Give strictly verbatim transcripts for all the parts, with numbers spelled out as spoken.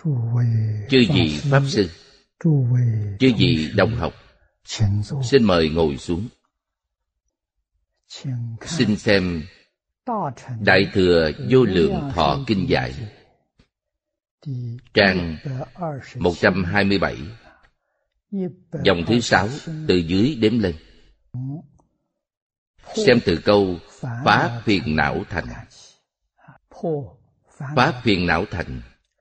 Chư vị Pháp Sư, chư vị đồng học, xin mời ngồi xuống. Xin xem Đại Thừa Vô Lượng Thọ Kinh Giải, trang một trăm hai mươi bảy, dòng thứ sáu từ dưới đếm lên. Xem từ câu phá phiền não thành. Phá phiền não thành,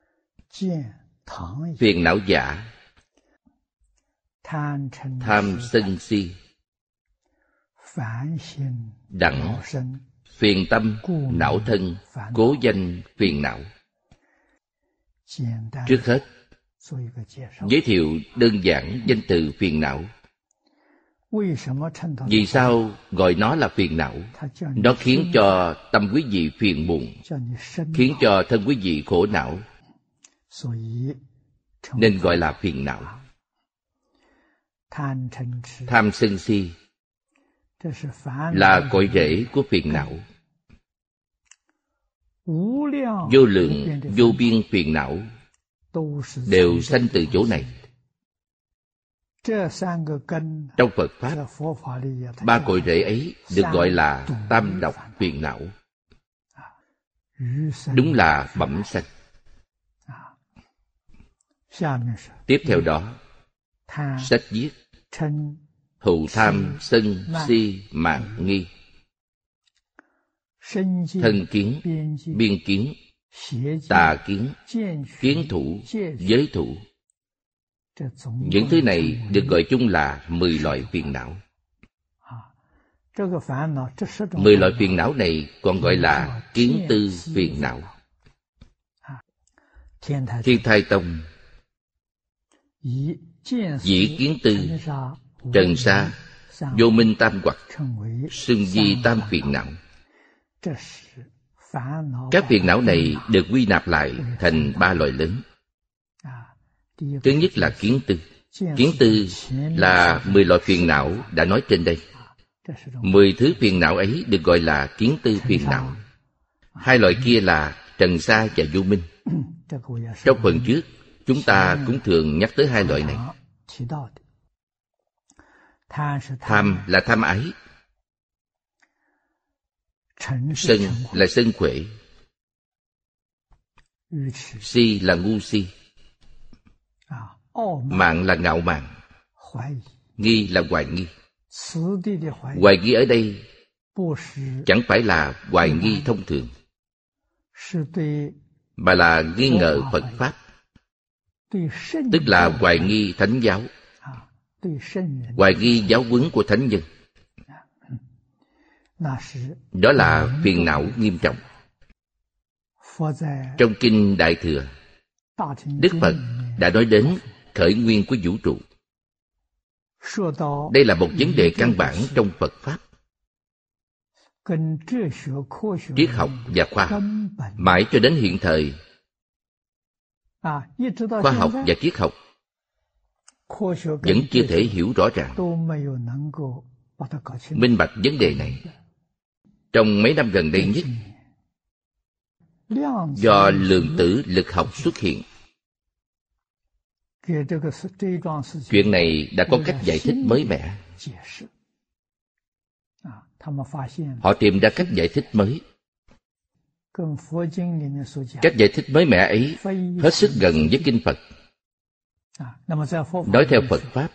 phiền não giả, tham sân si, đẳng phiền tâm não thân, cố danh phiền não. Trước hết, giới thiệu đơn giản danh từ phiền não. Vì sao gọi nó là phiền não? Nó khiến cho tâm quý vị phiền muộn, khiến cho thân quý vị khổ não, nên gọi là phiền não. Tham sân si là cội rễ của phiền não. Vô lượng vô biên phiền não đều sanh từ chỗ này. Trong Phật Pháp, ba cội rễ ấy được gọi là tam độc phiền não. Đúng là bẩm sanh. Tiếp theo đó, sách viết thù tham sân si mạn nghi, thân kiến, biên kiến, tà kiến, kiến thủ, giới thủ. Những thứ này được gọi chung là mười loại phiền não. Mười loại phiền não này còn gọi là kiến tư phiền não. Thiên Thai Tông dĩ kiến tư, trần sa, vô minh tam hoặc, xưng di tam phiền não. Các phiền não này được quy nạp lại thành ba loại lớn. Thứ nhất là kiến tư. Kiến tư là mười loại phiền não đã nói trên đây. Mười thứ phiền não ấy được gọi là kiến tư phiền não. Hai loại kia là trần sa và vô minh. Trong phần trước, chúng ta cũng thường nhắc tới hai loại này. Tham là tham ái, sân là sân khỏe, si là ngu si, mạn là ngạo mạn, nghi là hoài nghi. Hoài nghi ở đây chẳng phải là hoài nghi thông thường, mà là nghi ngờ Phật Pháp, tức là hoài nghi Thánh giáo, hoài nghi giáo huấn của Thánh nhân. Đó là phiền não nghiêm trọng. Trong Kinh Đại Thừa, Đức Phật đã nói đến khởi nguyên của vũ trụ. Đây là một vấn đề căn bản trong Phật Pháp. Triết học và khoa học mãi cho đến hiện thời, khoa học và triết học vẫn chưa thể hiểu rõ ràng, minh bạch vấn đề này. Trong mấy năm gần đây nhất, do lượng tử lực học xuất hiện, chuyện này đã có cách giải thích mới mẻ. Họ tìm ra cách giải thích mới. Cách giải thích mới mẻ ấy hết sức gần với Kinh Phật. Nói theo Phật Pháp,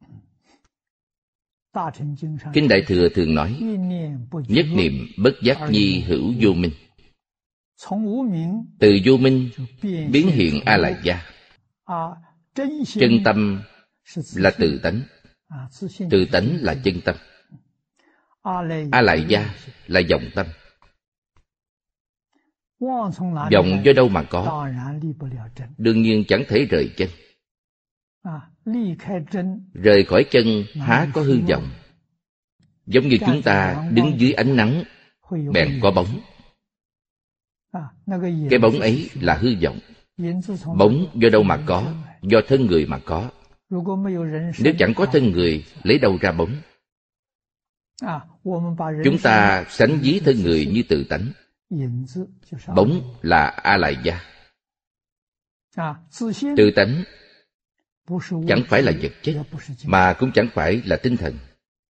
Kinh Đại Thừa thường nói nhất niệm bất giác nhi hữu vô minh. Từ vô minh biến hiện A Lại Gia. Chân tâm là tự tánh, tự tánh là chân tâm. A Lại Gia là vọng tâm. Vọng do đâu mà có? Đương nhiên chẳng thể rời chân. Rời khỏi chân há có hư vọng. Giống như chúng ta đứng dưới ánh nắng, bèn có bóng. Cái bóng ấy là hư vọng. Bóng do đâu mà có? Do thân người mà có. Nếu chẳng có thân người, lấy đâu ra bóng? Chúng ta sánh ví thân người như tự tánh. Bóng là A Lại Gia. Tự tánh chẳng phải là vật chất, mà cũng chẳng phải là tinh thần.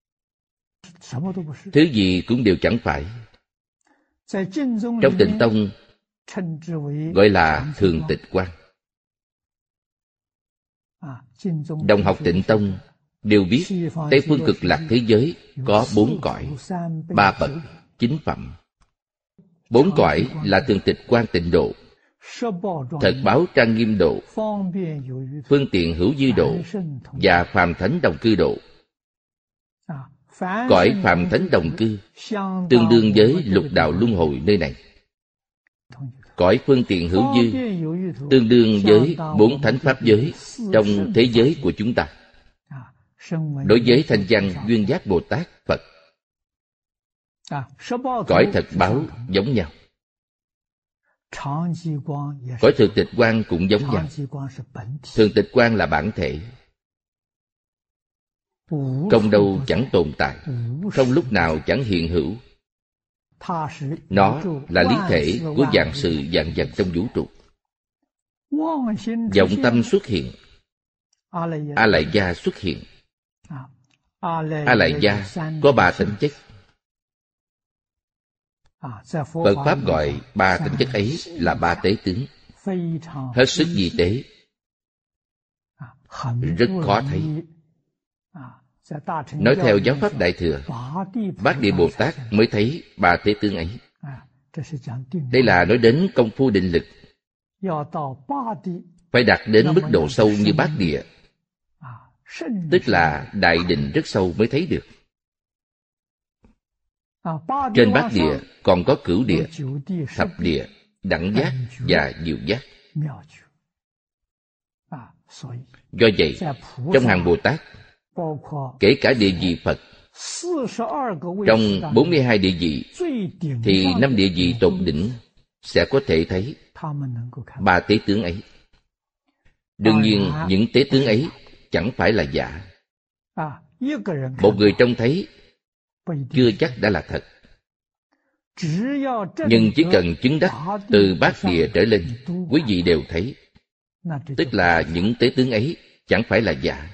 Thứ gì cũng đều chẳng phải. Trong Tịnh Tông gọi là thường tịch quan. Đồng học Tịnh Tông đều biết Tây phương cực lạc thế giới có bốn cõi, ba bậc, chín phẩm. Bốn cõi là thường tịch quan tịnh độ, thật báo trang nghiêm độ, phương tiện hữu dư độ và phàm thánh đồng cư độ. Cõi phàm thánh đồng cư tương đương với lục đạo luân hồi nơi này. Cõi phương tiện hữu dư tương đương với bốn thánh pháp giới trong thế giới của chúng ta. Đối với thanh văn Duyên Giác Bồ Tát Phật, cõi thật báo giống nhau. Cõi thường tịch quan cũng giống nhau. Thường tịch quan là bản thể, không đâu chẳng tồn tại, không lúc nào chẳng hiện hữu. Nó là lý thể của vạn sự vạn vật trong vũ trụ. Vọng tâm xuất hiện, A Lại Gia xuất hiện. A Lại Gia có ba tính chất. Phật Pháp gọi ba tính chất ấy là ba tế tướng, hết sức vi tế, rất khó thấy. Nói theo giáo pháp Đại Thừa, Bát Địa Bồ Tát mới thấy ba tế tướng ấy. Đây là nói đến công phu định lực, phải đạt đến mức độ sâu như Bát Địa, tức là đại định rất sâu mới thấy được. Trên Bát Địa còn có Cửu Địa, Thập Địa, Đẳng Giác và Diệu Giác. Do vậy, trong hàng Bồ Tát, kể cả địa vị Phật, trong bốn mươi hai địa vị thì năm địa vị tột đỉnh sẽ có thể thấy ba tế tướng ấy. Đương nhiên những tế tướng ấy chẳng phải là giả. Một người trông thấy chưa chắc đã là thật. Nhưng chỉ cần chứng đắc từ Bát Địa trở lên, quý vị đều thấy, tức là những tế tướng ấy chẳng phải là giả.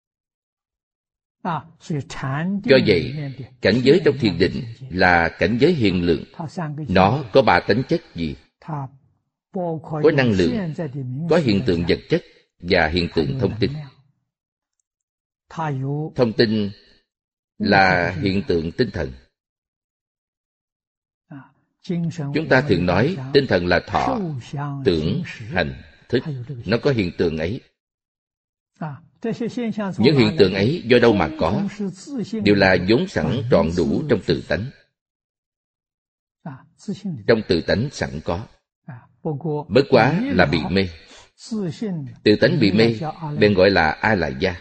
Do vậy, cảnh giới trong thiền định là cảnh giới hiện lượng. Nó có ba tánh chất gì? Có năng lượng, có hiện tượng vật chất và hiện tượng thông tin. Thông tin là hiện tượng tinh thần. Chúng ta thường nói tinh thần là thọ, tưởng, hành, thức. Nó có hiện tượng ấy. Những hiện tượng ấy do đâu mà có? Đều là vốn sẵn trọn đủ trong tự tánh. Trong tự tánh sẵn có. Bất quá là bị mê. Tự tánh bị mê, bèn gọi là A Lại Gia.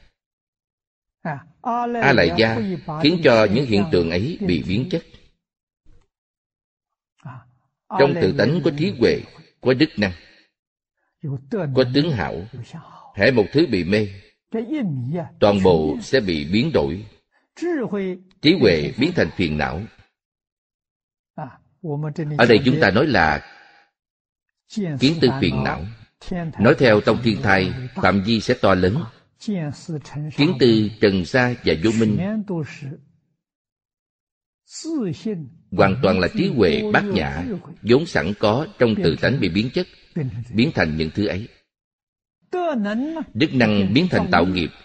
A Lại Gia khiến cho những hiện tượng ấy bị biến chất. Trong tự tánh có trí huệ, có đức năng, có tướng hảo. Hễ một thứ bị mê, toàn bộ sẽ bị biến đổi. Trí huệ biến thành phiền não. Ở đây chúng ta nói là kiến tư phiền não. Nói theo Tông Thiên Thai, phạm vi sẽ to lớn. Kiến tư, trần sa và vô minh hoàn toàn là trí huệ bát nhã vốn sẵn có trong tự tánh bị biến chất, biến thành những thứ ấy. Đức năng biến thành tạo nghiệp.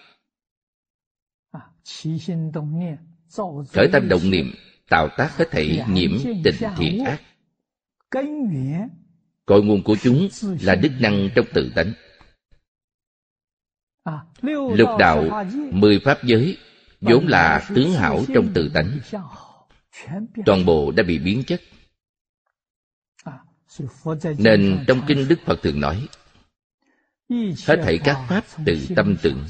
Khởi tâm động niệm tạo tác hết thảy nhiễm tình thiện ác. Cội nguồn của chúng là đức năng trong tự tánh. Lục đạo, mười pháp giới vốn là tướng hảo trong tự tánh, toàn bộ đã bị biến chất. Nên trong kinh Đức Phật thường nói, hết thảy các pháp tự tâm tưởng.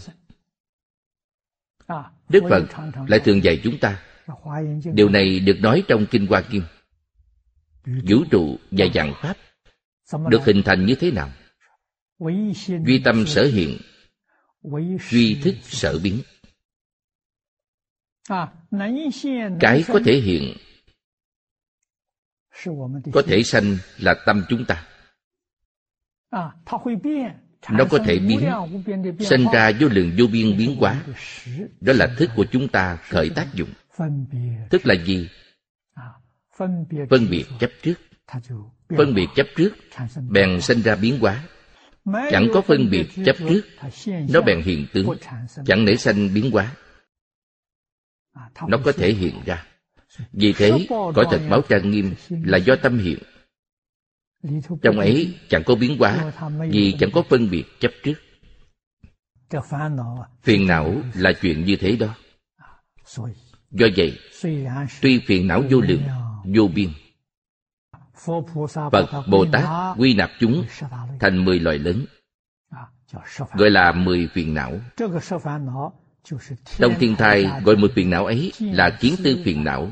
Đức Phật lại thường dạy chúng ta. Điều này được nói trong kinh Hoa Nghiêm. Vũ trụ và vạn pháp được hình thành như thế nào? Duy tâm sở hiện, duy thức sở biến. Cái có thể hiện, có thể sanh là tâm chúng ta. Nó có thể biến, sinh ra vô lượng vô biên biến hóa. Đó là thức của chúng ta khởi tác dụng. Thức là gì? Phân biệt chấp trước. Phân biệt chấp trước bèn sinh ra biến hóa. Chẳng có phân biệt chấp trước, nó bèn hiện tướng, chẳng nảy sanh biến hóa. Nó có thể hiện ra. Vì thế, cõi thật báo trang nghiêm là do tâm hiện. Trong ấy chẳng có biến hóa, vì chẳng có phân biệt chấp trước. Phiền não là chuyện như thế đó. Do vậy, tuy phiền não vô lượng, vô biên, Phật Bồ Tát quy nạp chúng thành mười loại lớn, gọi là mười phiền não. Trong thiên thai gọi mười phiền não ấy là kiến tư phiền não.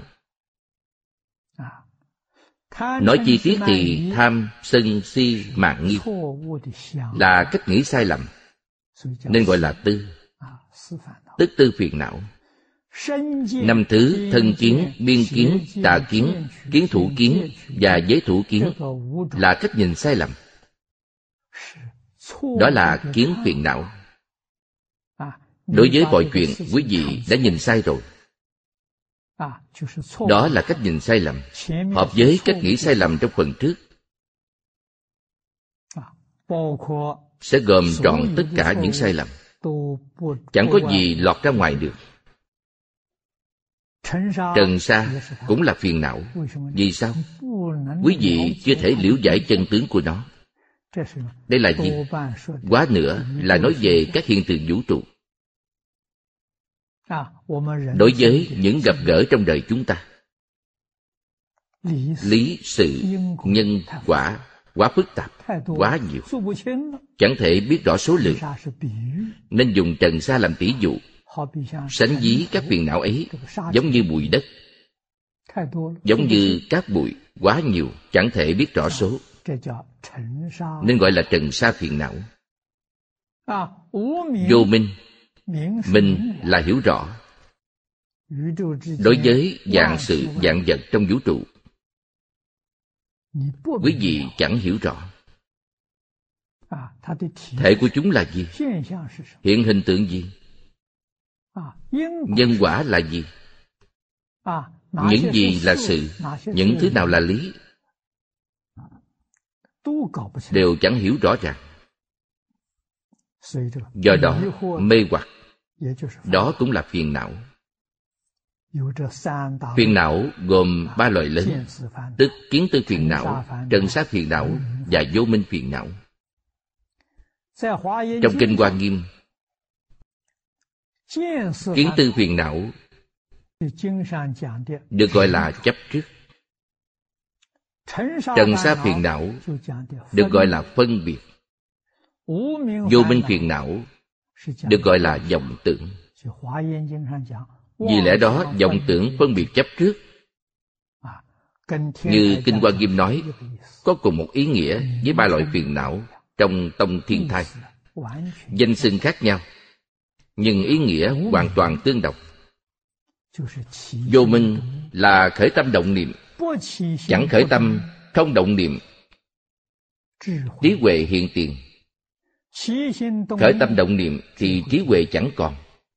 Nói chi tiết thì tham, sân, si, mạn, nghi là cách nghĩ sai lầm, nên gọi là tư. Tức tư phiền não. Năm thứ thân kiến, biên kiến, tà kiến, kiến thủ kiến và giới thủ kiến là cách nhìn sai lầm. Đó là kiến phiền não. Đối với mọi chuyện, quý vị đã nhìn sai rồi. Đó là cách nhìn sai lầm, hợp với cách nghĩ sai lầm trong phần trước. Sẽ gồm trọn tất cả những sai lầm, chẳng có gì lọt ra ngoài được. Trần sa cũng là phiền não. Vì sao? Quý vị chưa thể liễu giải chân tướng của nó. Đây là gì? Quá nữa là nói về các hiện tượng vũ trụ. Đối với những gặp gỡ trong đời chúng ta, lý, sự, nhân, quả quá phức tạp, quá nhiều, chẳng thể biết rõ số lượng, nên dùng trần sa làm tỷ dụ, sánh ví các phiền não ấy giống như bụi đất, giống như các bụi quá nhiều, chẳng thể biết rõ số, nên gọi là trần sa phiền não. Vô minh, minh là hiểu rõ. Đối với vạn sự vạn vật trong vũ trụ, quý vị chẳng hiểu rõ. Thể của chúng là gì? Hiện hình tượng gì? Nhân quả là gì? Những gì là sự? Những thứ nào là lý? Đều chẳng hiểu rõ ràng. Do đó mê hoặc, đó cũng là phiền não. Phiền não gồm ba loại lớn, tức kiến tư phiền não, trần sa phiền não và vô minh phiền não. Trong kinh Hoa Nghiêm, kiến tư phiền não được gọi là chấp trước. Trần sa phiền não được gọi là phân biệt. Vô minh phiền não được gọi là vọng tưởng. Vì lẽ đó vọng tưởng phân biệt chấp trước, như kinh Hoa Nghiêm nói, có cùng một ý nghĩa với ba loại phiền não trong tông thiên thai. Danh xưng khác nhau, nhưng ý nghĩa hoàn toàn tương đồng. Vô minh là khởi tâm động niệm, chẳng khởi tâm không động niệm, trí huệ hiện tiền. Khởi tâm động niệm thì trí huệ chẳng còn,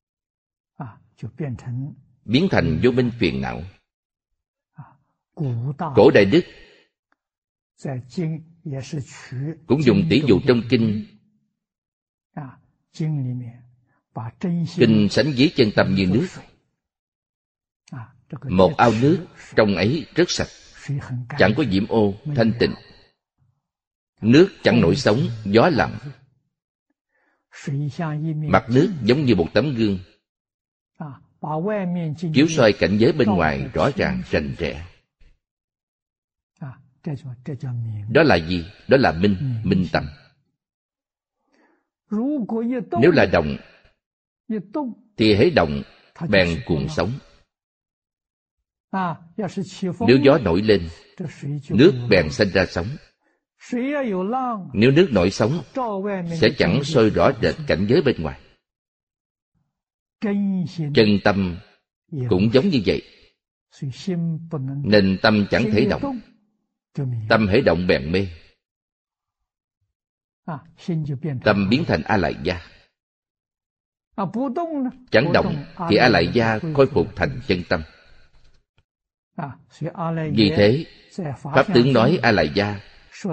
biến thành vô minh phiền não. Cổ Đại Đức cũng dùng tỷ dụ trong kinh. Kinh sánh ví chân tâm như nước. Một ao nước trong ấy rất sạch, chẳng có nhiễm ô, thanh tịnh. Nước chẳng nổi sóng, gió lặng. Mặt nước giống như một tấm gương, chiếu soi cảnh giới bên ngoài rõ ràng rành rẽ. Đó là gì? Đó là minh, minh tâm. Nếu là động, thì hễ động bèn cuồng sóng. Nếu gió nổi lên, nước bèn sinh ra sóng. Nếu nước nổi sóng, sẽ chẳng soi rõ rệt cảnh giới bên ngoài. Chân tâm cũng giống như vậy, nên tâm chẳng thể động. Tâm hễ động bèn mê. tâm biến thành A Lại Gia. Chẳng động thì A Lại Gia khôi phục thành chân tâm. Vì thế, Pháp tướng nói A Lại Gia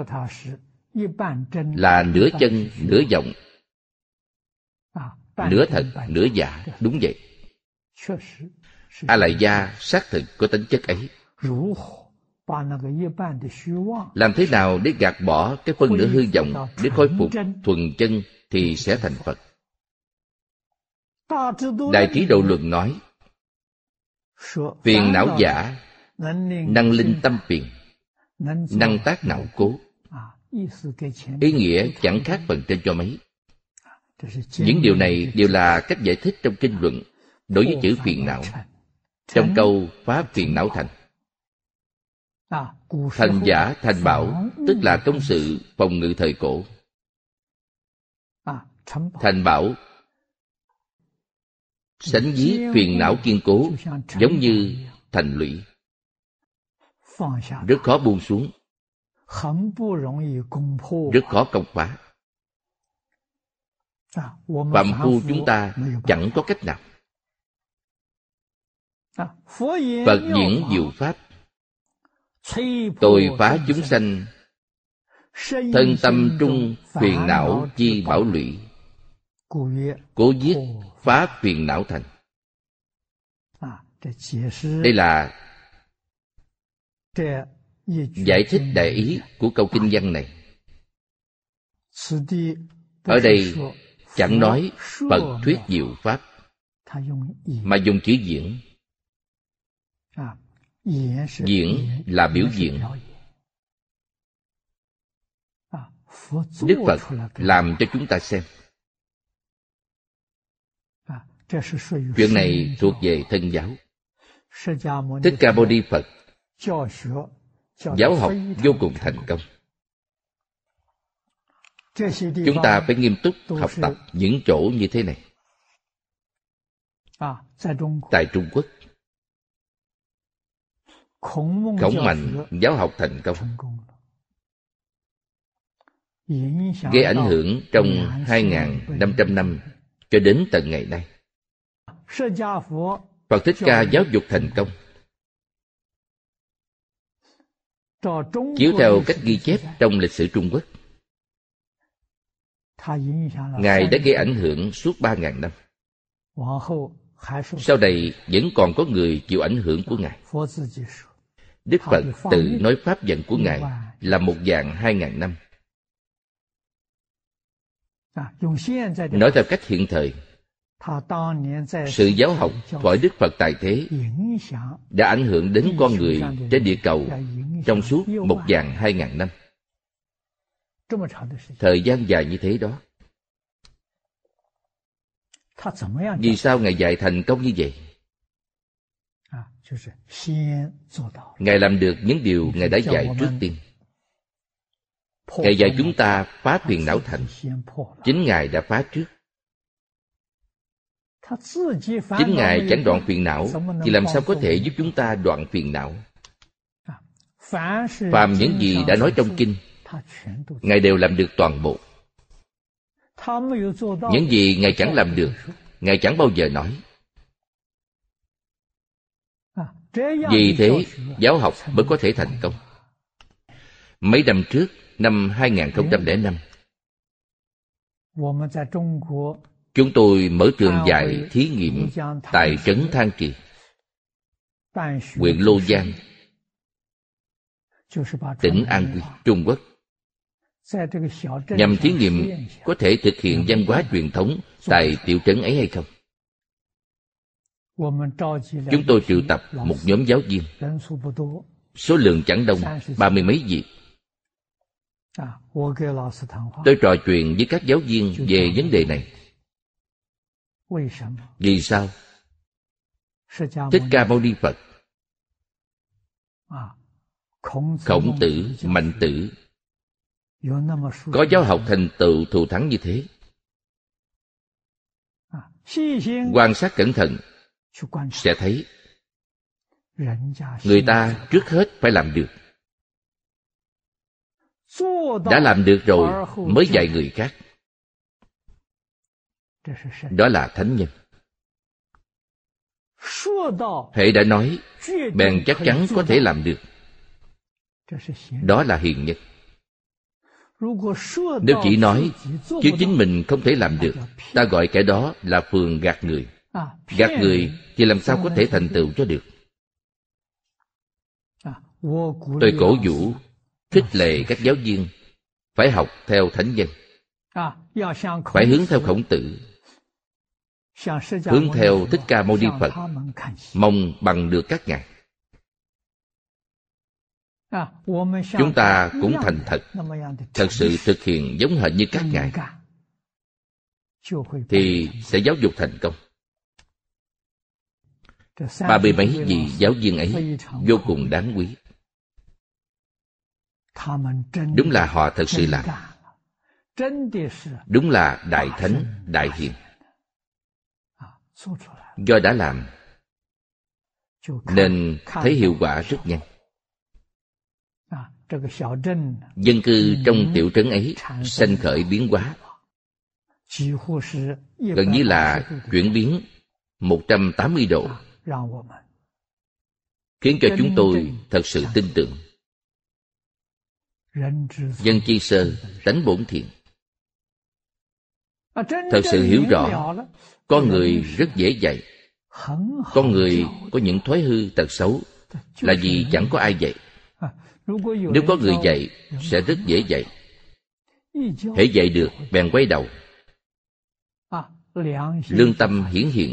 là nửa chân, nửa vọng, nửa thật, nửa giả. Đúng vậy. A Lại Gia xác thực có tính chất ấy. Làm thế nào để gạt bỏ cái phân nửa hư vọng, để khôi phục thuần chân thì sẽ thành Phật. Đại Trí Độ Luận nói, phiền não giả năng linh tâm phiền, năng tác não cố. Ý nghĩa chẳng khác phần trên cho mấy. Những điều này đều là cách giải thích trong kinh luận đối với chữ phiền não. Trong câu phá phiền não thành, thành giả thành bảo, tức là công sự phòng ngự thời cổ. Thành bảo sánh ví phiền não kiên cố, giống như thành lũy, rất khó buông xuống, rất khó công phá. Phàm phu chúng ta chẳng có cách nào. Phật diễn diệu pháp, tôi phá chúng sanh, thân tâm trung phiền não chi bảo lụy, cố giết phá phiền não thành. Đây là giải thích đại ý của câu kinh văn này. Ở đây chẳng nói Phật thuyết diệu pháp, mà dùng chữ diễn. Diễn là biểu diễn. Đức Phật làm cho chúng ta xem. Chuyện này thuộc về thân giáo. Thích Ca Mâu Ni Phật giáo học vô cùng thành công. Chúng ta phải nghiêm túc học tập những chỗ như thế này. Tại Trung Quốc, Khổng Mạnh giáo học thành công, gây ảnh hưởng trong hai nghìn năm trăm năm cho đến tận ngày nay. Phật Thích Ca giáo dục thành công, chiếu theo cách ghi chép trong lịch sử Trung Quốc. Ngài đã gây ảnh hưởng suốt ba ngàn năm. Sau này vẫn còn có người chịu ảnh hưởng của Ngài. Đức Phật tự nói pháp vận của Ngài là một vạn hai ngàn năm. Nói theo cách hiện thời, sự giáo học của Đức Phật tại thế đã ảnh hưởng đến con người trên địa cầu trong suốt một vạn hai ngàn năm. Thời gian dài như thế đó. Vì sao Ngài dạy thành công như vậy? Ngài làm được những điều Ngài đã dạy trước tiên. Ngài dạy chúng ta phá phiền não thành. Chính Ngài đã phá trước. Chính Ngài chẳng đoạn phiền não thì làm sao có thể giúp chúng ta đoạn phiền não? Phàm những gì đã nói trong kinh, Ngài đều làm được toàn bộ. Những gì Ngài chẳng làm được, Ngài chẳng bao giờ nói. Vì thế, giáo học mới có thể thành công. Mấy năm trước, năm hai nghìn không trăm lẻ năm, chúng tôi mở trường dạy thí nghiệm tại trấn Thang Trì, huyện Lô Giang, tỉnh An Quy, Trung Quốc, nhằm thí nghiệm có thể thực hiện văn hóa truyền thống tại tiểu trấn ấy hay không. Chúng tôi triệu tập một nhóm giáo viên, số lượng chẳng đông, ba mươi mấy vị. Tôi trò chuyện với các giáo viên về vấn đề này. Vì sao Thích Ca Mâu Ni Phật, Khổng Tử, Mạnh Tử có giáo học thành tựu thù thắng như thế? Quan sát cẩn thận sẽ thấy người ta trước hết phải làm được. Đã làm được rồi mới dạy người khác. Đó là thánh nhân. Hễ đã nói, bèn chắc chắn có thể làm được. Đó là hiền nhân. Nếu chỉ nói, chứ chính mình không thể làm được, ta gọi kẻ đó là phường gạt người. Gạt người thì làm sao có thể thành tựu cho được. Tôi cổ vũ, khích lệ các giáo viên phải học theo thánh nhân, phải hướng theo Khổng Tử, hướng theo Thích Ca Mâu Ni Phật, mong bằng được các ngài. Chúng ta cũng thành thật, thật sự thực hiện giống hệt như các ngài, thì sẽ giáo dục thành công. Ba mươi mấy vị giáo viên ấy vô cùng đáng quý. Đúng là họ thật sự làm. Đúng là đại thánh, đại hiền. Do đã làm nên thấy hiệu quả rất nhanh. Dân cư trong tiểu trấn ấy sanh khởi biến hóa, gần như là chuyển biến một trăm tám mươi độ, khiến cho chúng tôi thật sự tin tưởng. Dân chi sơ, tánh bổn thiện. Thật sự hiểu rõ, con người rất dễ dạy. Con người có những thói hư tật xấu là vì chẳng có ai dạy. Nếu có người dạy, sẽ rất dễ dạy. Hễ dạy được, bèn quay đầu. Lương tâm hiển hiện,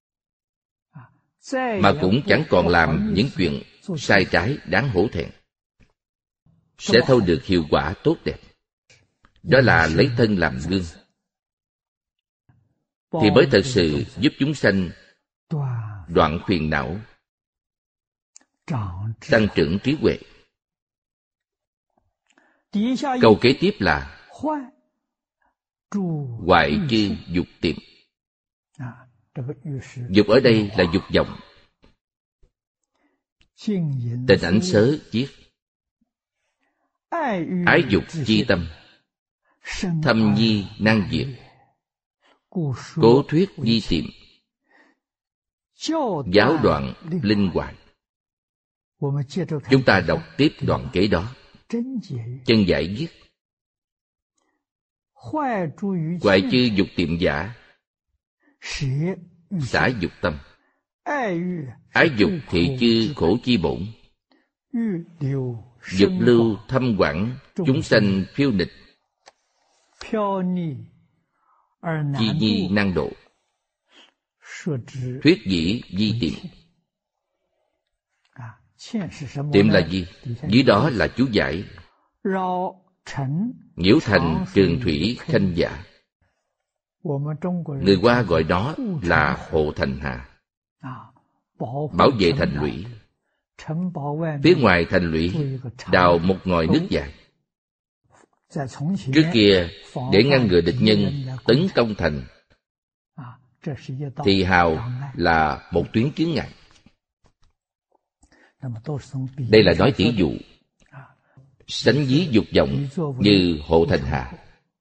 mà cũng chẳng còn làm những chuyện sai trái đáng hổ thẹn, sẽ thâu được hiệu quả tốt đẹp. Đó là lấy thân làm gương, thì mới thật sự giúp chúng sanh đoạn phiền não, tăng trưởng trí huệ. Câu kế tiếp là hoại chư dục tiệm. Dục ở đây là dục vọng. Tình ảnh sớ viết: ái dục chi tâm, thâm nhi năng diệt, cố thuyết di tiệm, giáo đoạn linh hoại. Chúng ta đọc tiếp đoạn kế đó. Chân giải viết: hoại chư dục tiệm giả, xả dục tâm. Ái dục thị chư khổ chi bổn, dục lưu thâm quảng, chúng sanh phiêu nịch, chi nhi năng độ, thuyết dĩ di tiệm. Tiệm là gì? Dưới đó là chú giải: nhiễu thành trường thủy khanh dạ. Người Hoa gọi đó là hộ thành hà, bảo vệ thành lũy. Phía ngoài thành lũy đào một ngòi nước dài. Trước kia, để ngăn ngừa địch nhân tấn công thành, thì hào là một tuyến chướng ngại. Đây là nói tỷ dụ, sánh ví dục vọng như hộ thành hà,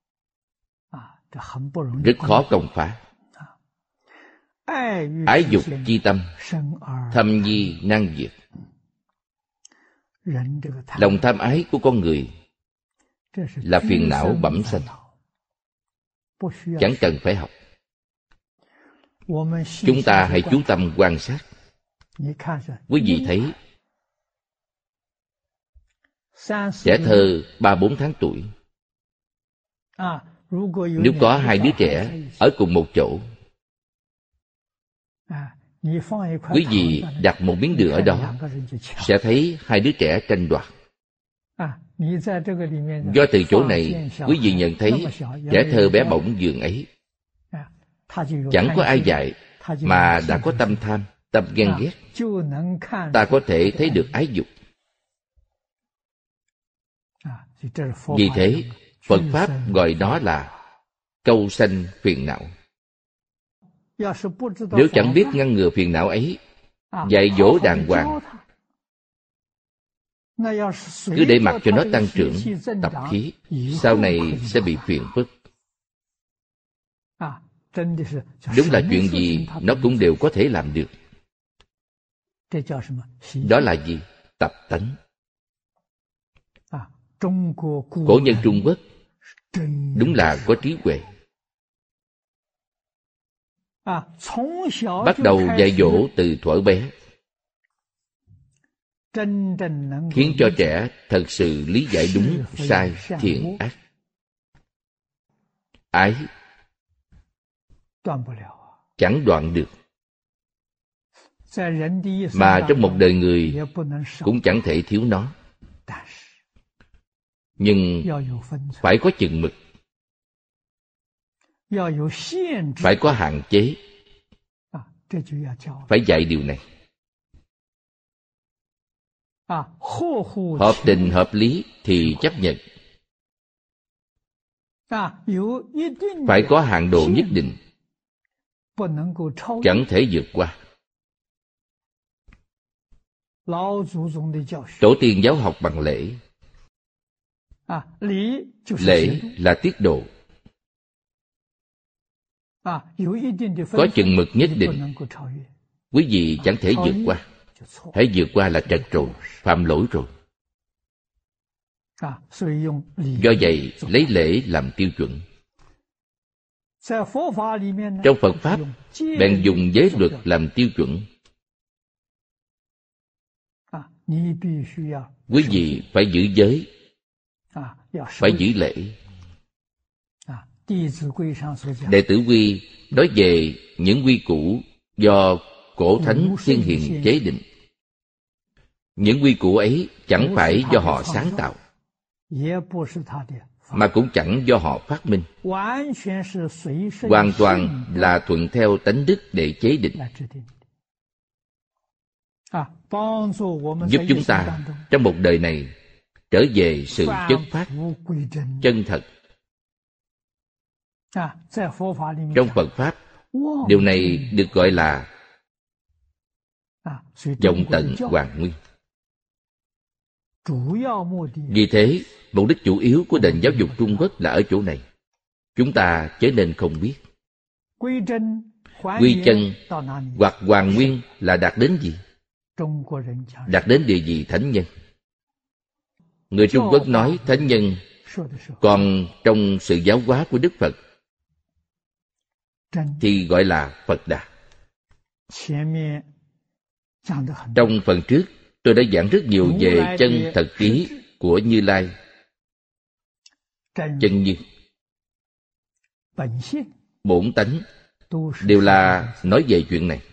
rất khó công phá. Ái dục chi tâm, thâm nhi năng diệt. Lòng tham ái của con người là phiền não bẩm sinh, chẳng cần phải học. Chúng ta hãy chú tâm quan sát. Quý vị thấy trẻ thơ ba bốn tháng tuổi, nếu có hai đứa trẻ ở cùng một chỗ, quý vị đặt một miếng đường ở đó, sẽ thấy hai đứa trẻ tranh đoạt. Do từ chỗ này, quý vị nhận thấy trẻ thơ bé bỏng dường ấy, chẳng có ai dạy mà đã có tâm tham, tâm ghen ghét. Ta có thể thấy được ái dục. Vì thế, Phật Pháp gọi đó là câu sanh phiền não. Nếu chẳng biết ngăn ngừa phiền não ấy, dạy dỗ đàng hoàng, Cứ để mặc cho nó tăng trưởng, tập khí, sau này sẽ bị phiền phức. Đúng là chuyện gì nó cũng đều có thể làm được. Đó là gì? Tập tánh. Cổ nhân Trung Quốc đúng là có trí huệ. Bắt đầu dạy dỗ từ thuở bé, khiến cho trẻ thật sự lý giải đúng sai thiện ác. Ái chẳng đoạn được, mà trong một đời người cũng chẳng thể thiếu nó. Nhưng phải có chừng mực, phải có hạn chế. Phải dạy điều này. Hợp tình hợp lý thì chấp nhận. Phải có hạn độ nhất định, chẳng thể vượt qua. Tổ tiên giáo học bằng lễ. Lễ là tiết độ, có chừng mực nhất định, quý vị chẳng thể vượt qua. Hãy vượt qua là trật rồi, phạm lỗi rồi. Do vậy lấy lễ làm tiêu chuẩn. Trong Phật Pháp bèn dùng giới luật làm tiêu chuẩn. Quý vị phải giữ giới, phải giữ lễ. Đệ tử quy nói về những quy củ do cổ thánh tiên hiền chế định. Những quy củ ấy chẳng phải do họ sáng tạo, mà cũng chẳng do họ phát minh. Hoàn toàn là thuận theo tánh đức để chế định, giúp chúng ta trong một đời này trở về sự chất phát, chân thật. Trong Phật Pháp, điều này được gọi là vọng tận hoàn nguyên. Vì thế, mục đích chủ yếu của nền giáo dục Trung Quốc là ở chỗ này. Chúng ta chớ nên không biết. Quy chân hoặc hoàn nguyên là đạt đến gì? Đạt đến địa vị thánh nhân. Người Trung Quốc nói thánh nhân, còn trong sự giáo hóa của Đức Phật thì gọi là Phật Đà. Trong phần trước, tôi đã giảng rất nhiều về chân thật ý của Như Lai. Chân như, bổn tánh đều là nói về chuyện này.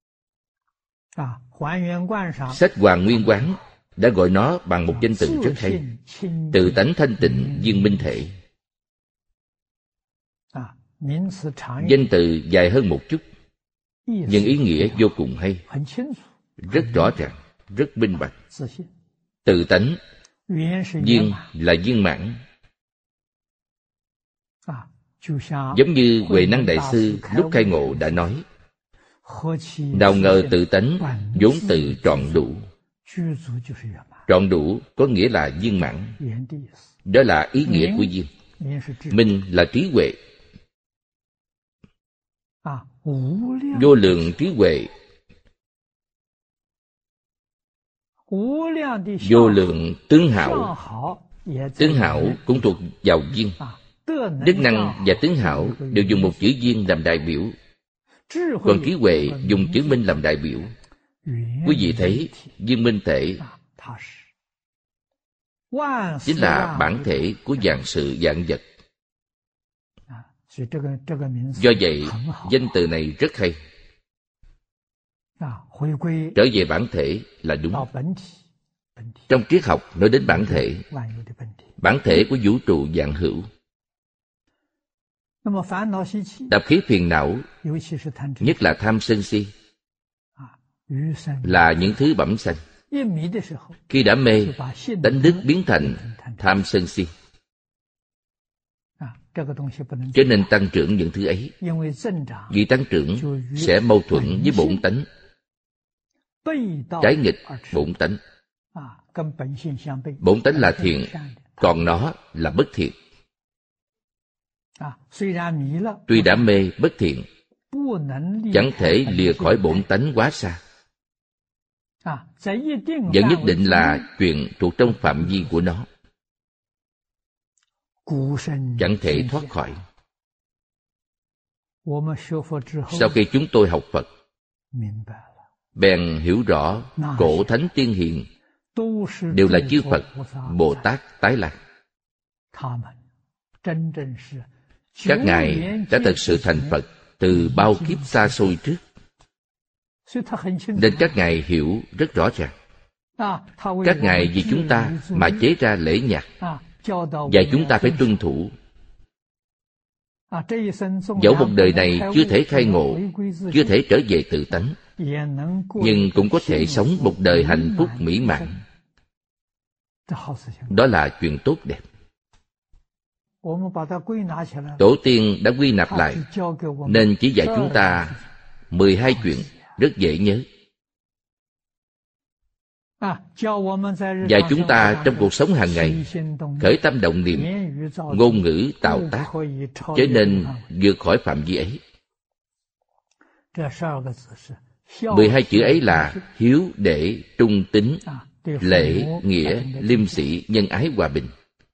Sách Hoàn Nguyên Quán đã gọi nó bằng một danh từ rất hay: tự tánh thanh tịnh viên minh thể. Danh từ dài hơn một chút, nhưng ý nghĩa vô cùng hay, rất rõ ràng, rất minh bạch. Tự tánh, viên là viên mãn. Giống như Huệ Năng Đại Sư lúc khai ngộ đã nói: nào ngờ tự tánh vốn tự trọn đủ. Trọn đủ có nghĩa là viên mãn. Đó là ý nghĩa của viên. Minh là trí huệ. Vô lượng trí huệ, vô lượng tướng hảo. Tướng hảo cũng thuộc vào viên. Đức năng và tướng hảo đều dùng một chữ viên làm đại biểu, còn trí huệ dùng chữ minh làm đại biểu. Quý vị thấy viên minh thể chính là bản thể của vạn sự vạn vật. Do vậy danh từ này rất hay. Trở về bản thể là đúng. Trong triết học nói đến bản thể, bản thể của vũ trụ vạn hữu. Tập khí phiền não, nhất là tham sân si, là những thứ bẩm sanh. Khi đã mê, tánh đức biến thành tham sân si. Cho nên tăng trưởng những thứ ấy. Vì tăng trưởng sẽ mâu thuẫn với bổn tánh, trái nghịch bổn tánh. Bổn tánh là thiện, còn nó là bất thiện. Tuy đã mê bất thiện, chẳng thể lìa khỏi bổn tánh quá xa. Vẫn nhất định là chuyện thuộc trong phạm vi của nó, chẳng thể thoát khỏi. Sau khi chúng tôi học Phật, bèn hiểu rõ cổ thánh tiên hiền đều là chư Phật, Bồ Tát tái lạc. Các ngài đã thật sự thành Phật từ bao kiếp xa xôi trước, nên các ngài hiểu rất rõ ràng. Các ngài vì chúng ta mà chế ra lễ nhạc, dạy chúng ta phải tuân thủ. Dẫu một đời này chưa thể khai ngộ, chưa thể trở về tự tánh, nhưng cũng có thể sống một đời hạnh phúc mỹ mãn. Đó là chuyện tốt đẹp. Tổ tiên đã quy nạp lại, nên chỉ dạy chúng ta mười hai chuyện rất dễ nhớ. Dạy chúng ta trong cuộc sống hàng ngày, khởi tâm động niệm, ngôn ngữ tạo tác, cho nên vượt khỏi phạm vi ấy. Mười hai chữ ấy là hiếu, để, trung tín, lễ, nghĩa, liêm sĩ, nhân ái, hòa bình.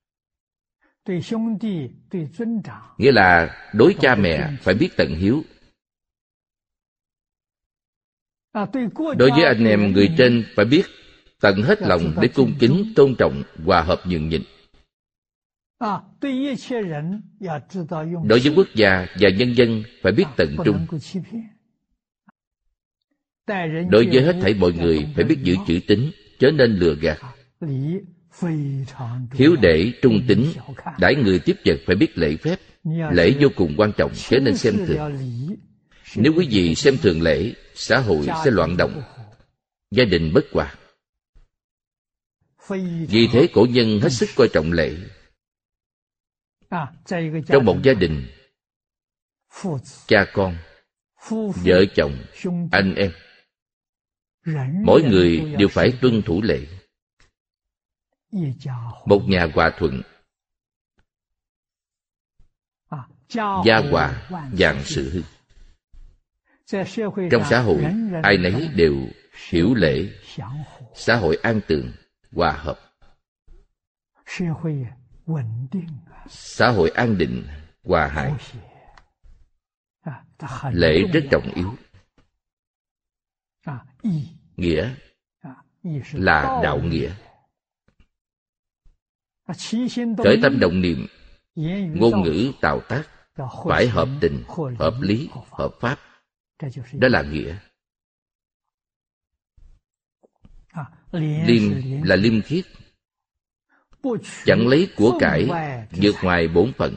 Nghĩa là đối cha mẹ phải biết tận hiếu. Đối với anh em người trên phải biết tận hết lòng để cung kính, tôn trọng, hòa hợp nhường nhịn. Đối với quốc gia và nhân dân phải biết tận trung. Đối với hết thảy mọi người phải biết giữ chữ tín, chớ nên lừa gạt. Hiếu, để, trung tín, đãi người tiếp vật phải biết lễ phép. Lễ vô cùng quan trọng, chớ nên xem thường. Nếu quý vị xem thường lễ, xã hội sẽ loạn động, gia đình bất hòa. Vì thế cổ nhân hết sức coi trọng lễ. Trong một gia đình, cha con, vợ chồng, anh em, mỗi người đều phải tuân thủ lễ. Một nhà hòa thuận, gia hòa vạn sự hưng. Trong xã hội, ai nấy đều hiểu lễ, xã hội an tường, hòa hợp. Xã hội an định, hòa hải. Lễ rất trọng yếu. Nghĩa là đạo nghĩa. Khởi tâm động niệm, ngôn ngữ tạo tác phải hợp tình, hợp lý, hợp pháp. Đó là nghĩa. Liêm là liêm khiết, chẳng lấy của cải vượt ngoài bổn phận,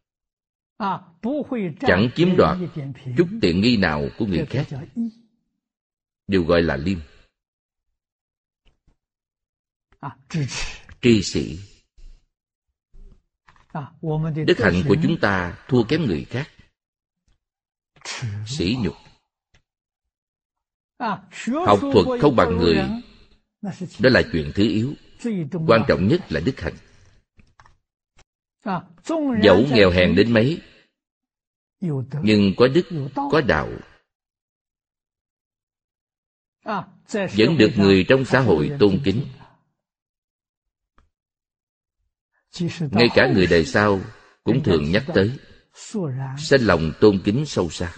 chẳng chiếm đoạt chút tiện nghi nào của người khác, đều gọi là liêm. Tri sĩ, đức hạnh của chúng ta thua kém người khác. Sỉ nhục, học thuật không bằng người, đó là chuyện thứ yếu. Quan trọng nhất là đức hạnh. Dẫu nghèo hèn đến mấy, nhưng có đức, có đạo, vẫn được người trong xã hội tôn kính. Ngay cả người đời sau cũng thường nhắc tới, sinh lòng tôn kính sâu xa.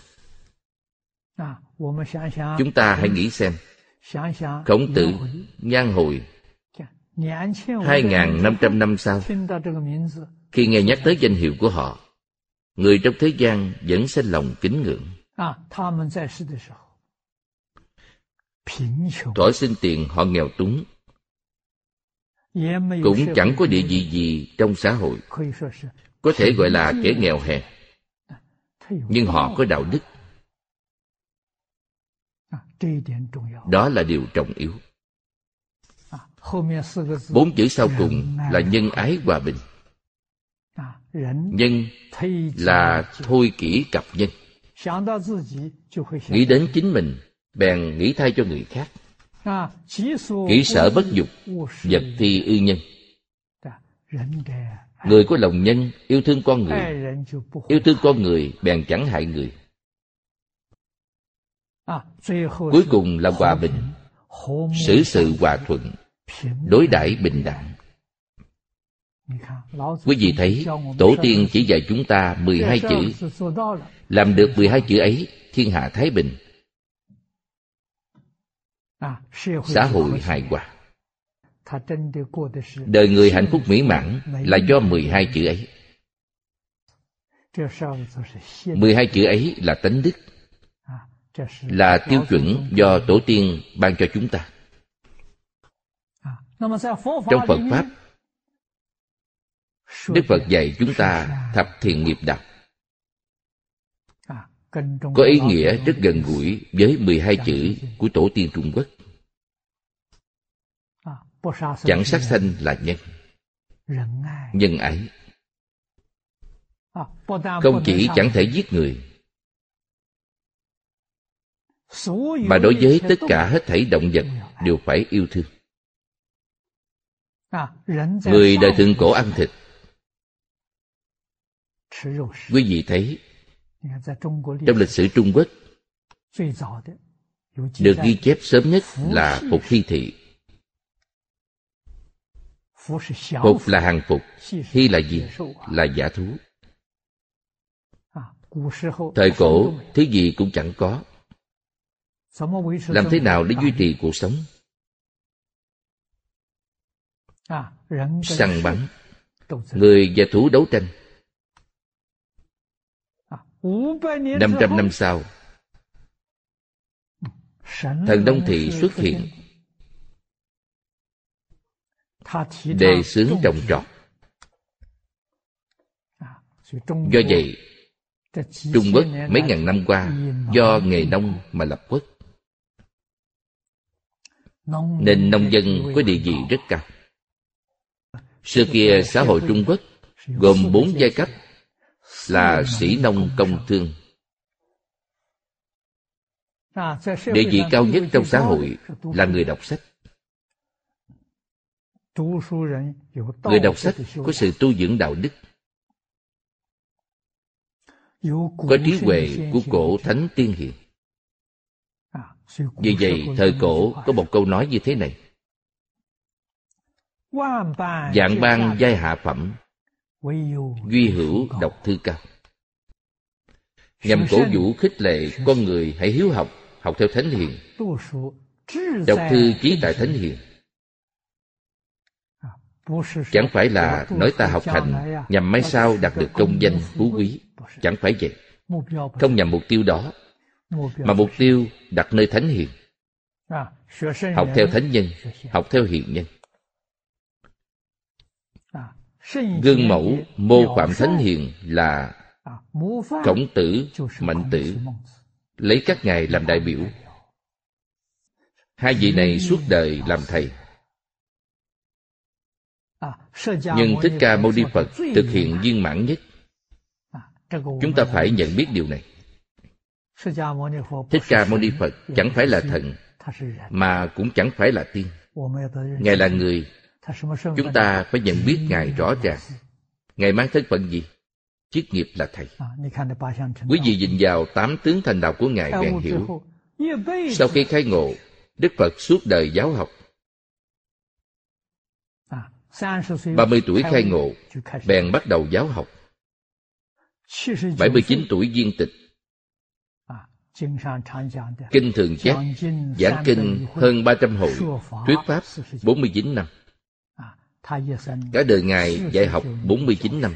Chúng ta hãy nghĩ xem, Khổng Tử, Nhan Hồi, hai nghìn năm trăm năm sau, khi nghe nhắc tới danh hiệu của họ, người trong thế gian vẫn sinh lòng kính ngưỡng. Thuở sinh tiền họ nghèo túng, cũng chẳng có địa vị gì trong xã hội, có thể gọi là kẻ nghèo hèn, nhưng họ có đạo đức. Đó là điều trọng yếu. Bốn chữ sau cùng là nhân ái hòa bình. Nhân là thôi kỹ cặp nhân. Nghĩ đến chính mình, bèn nghĩ thay cho người khác. Kỹ sở bất dục, vật thi ư nhân. Người có lòng nhân, yêu thương con người. Yêu thương con người bèn chẳng hại người. Cuối cùng là hòa bình, xử sự hòa thuận, đối đãi bình đẳng. Quý vị thấy, tổ tiên chỉ dạy chúng ta mười hai chữ. Làm được mười hai chữ ấy, thiên hạ thái bình, xã hội hài hòa. Đời người hạnh phúc mỹ mãn là do mười hai chữ ấy. Mười hai chữ ấy là tánh đức, là tiêu chuẩn do tổ tiên ban cho chúng ta. Trong Phật Pháp, Đức Phật dạy chúng ta thập thiện nghiệp đạo, có ý nghĩa rất gần gũi với mười hai chữ của tổ tiên Trung Quốc. Chẳng sát sanh là nhân, nhân ái. Không chỉ chẳng thể giết người, mà đối với tất cả hết thảy động vật đều phải yêu thương. Người đời thượng cổ ăn thịt. Quý vị thấy, trong lịch sử Trung Quốc, được ghi chép sớm nhất là phục hy thị. Phục là hàng phục, hy là gì? Là giả thú. Thời cổ, thứ gì cũng chẳng có. Làm thế nào để duy trì cuộc sống? Săn bắn, người và thú đấu tranh. Năm trăm năm sau, thần Đông Thị xuất hiện, đề xướng trồng trọt. Do vậy, Trung Quốc mấy ngàn năm qua do nghề nông mà lập quốc, nên nông dân có địa vị rất cao. Xưa kia xã hội Trung Quốc gồm bốn giai cấp là sĩ nông công thương. Địa vị cao nhất trong xã hội là người đọc sách. Người đọc sách có sự tu dưỡng đạo đức, có trí huệ của cổ thánh tiên hiền. Vì vậy, thời cổ có một câu nói như thế này: vạn ban giai hạ phẩm, duy hữu đọc thư cao. Nhằm cổ vũ khích lệ con người hãy hiếu học, học theo thánh hiền, đọc thư chí tại thánh hiền. Chẳng phải là nói ta học hành nhằm mai sau đạt được công danh phú quý. Chẳng phải vậy. Không nhằm mục tiêu đó, mà mục tiêu đặt nơi thánh hiền. Học theo thánh nhân, học theo hiền nhân. Gương mẫu mô phạm thánh hiền là Khổng Tử, Mạnh Tử, lấy các ngài làm đại biểu. Hai vị này suốt đời làm thầy. Nhưng Thích Ca Mâu Ni Phật thực hiện viên mãn nhất. Chúng ta phải nhận biết điều này. Thích Ca Mâu Ni Phật chẳng phải là thần, mà cũng chẳng phải là tiên. Ngài là người. Chúng ta phải nhận biết Ngài rõ ràng. Ngài mang thân phận gì? Chức nghiệp là thầy. Quý vị nhìn vào tám tướng thành đạo của Ngài bèn hiểu. Sau khi khai ngộ, Đức Phật suốt đời giáo học. ba mươi tuổi khai ngộ, bèn bắt đầu giáo học. bảy mươi chín tuổi viên tịch. Kinh thường chép, giảng kinh hơn ba trăm hồi, thuyết pháp bốn mươi chín năm. Cả đời Ngài dạy học bốn mươi chín năm.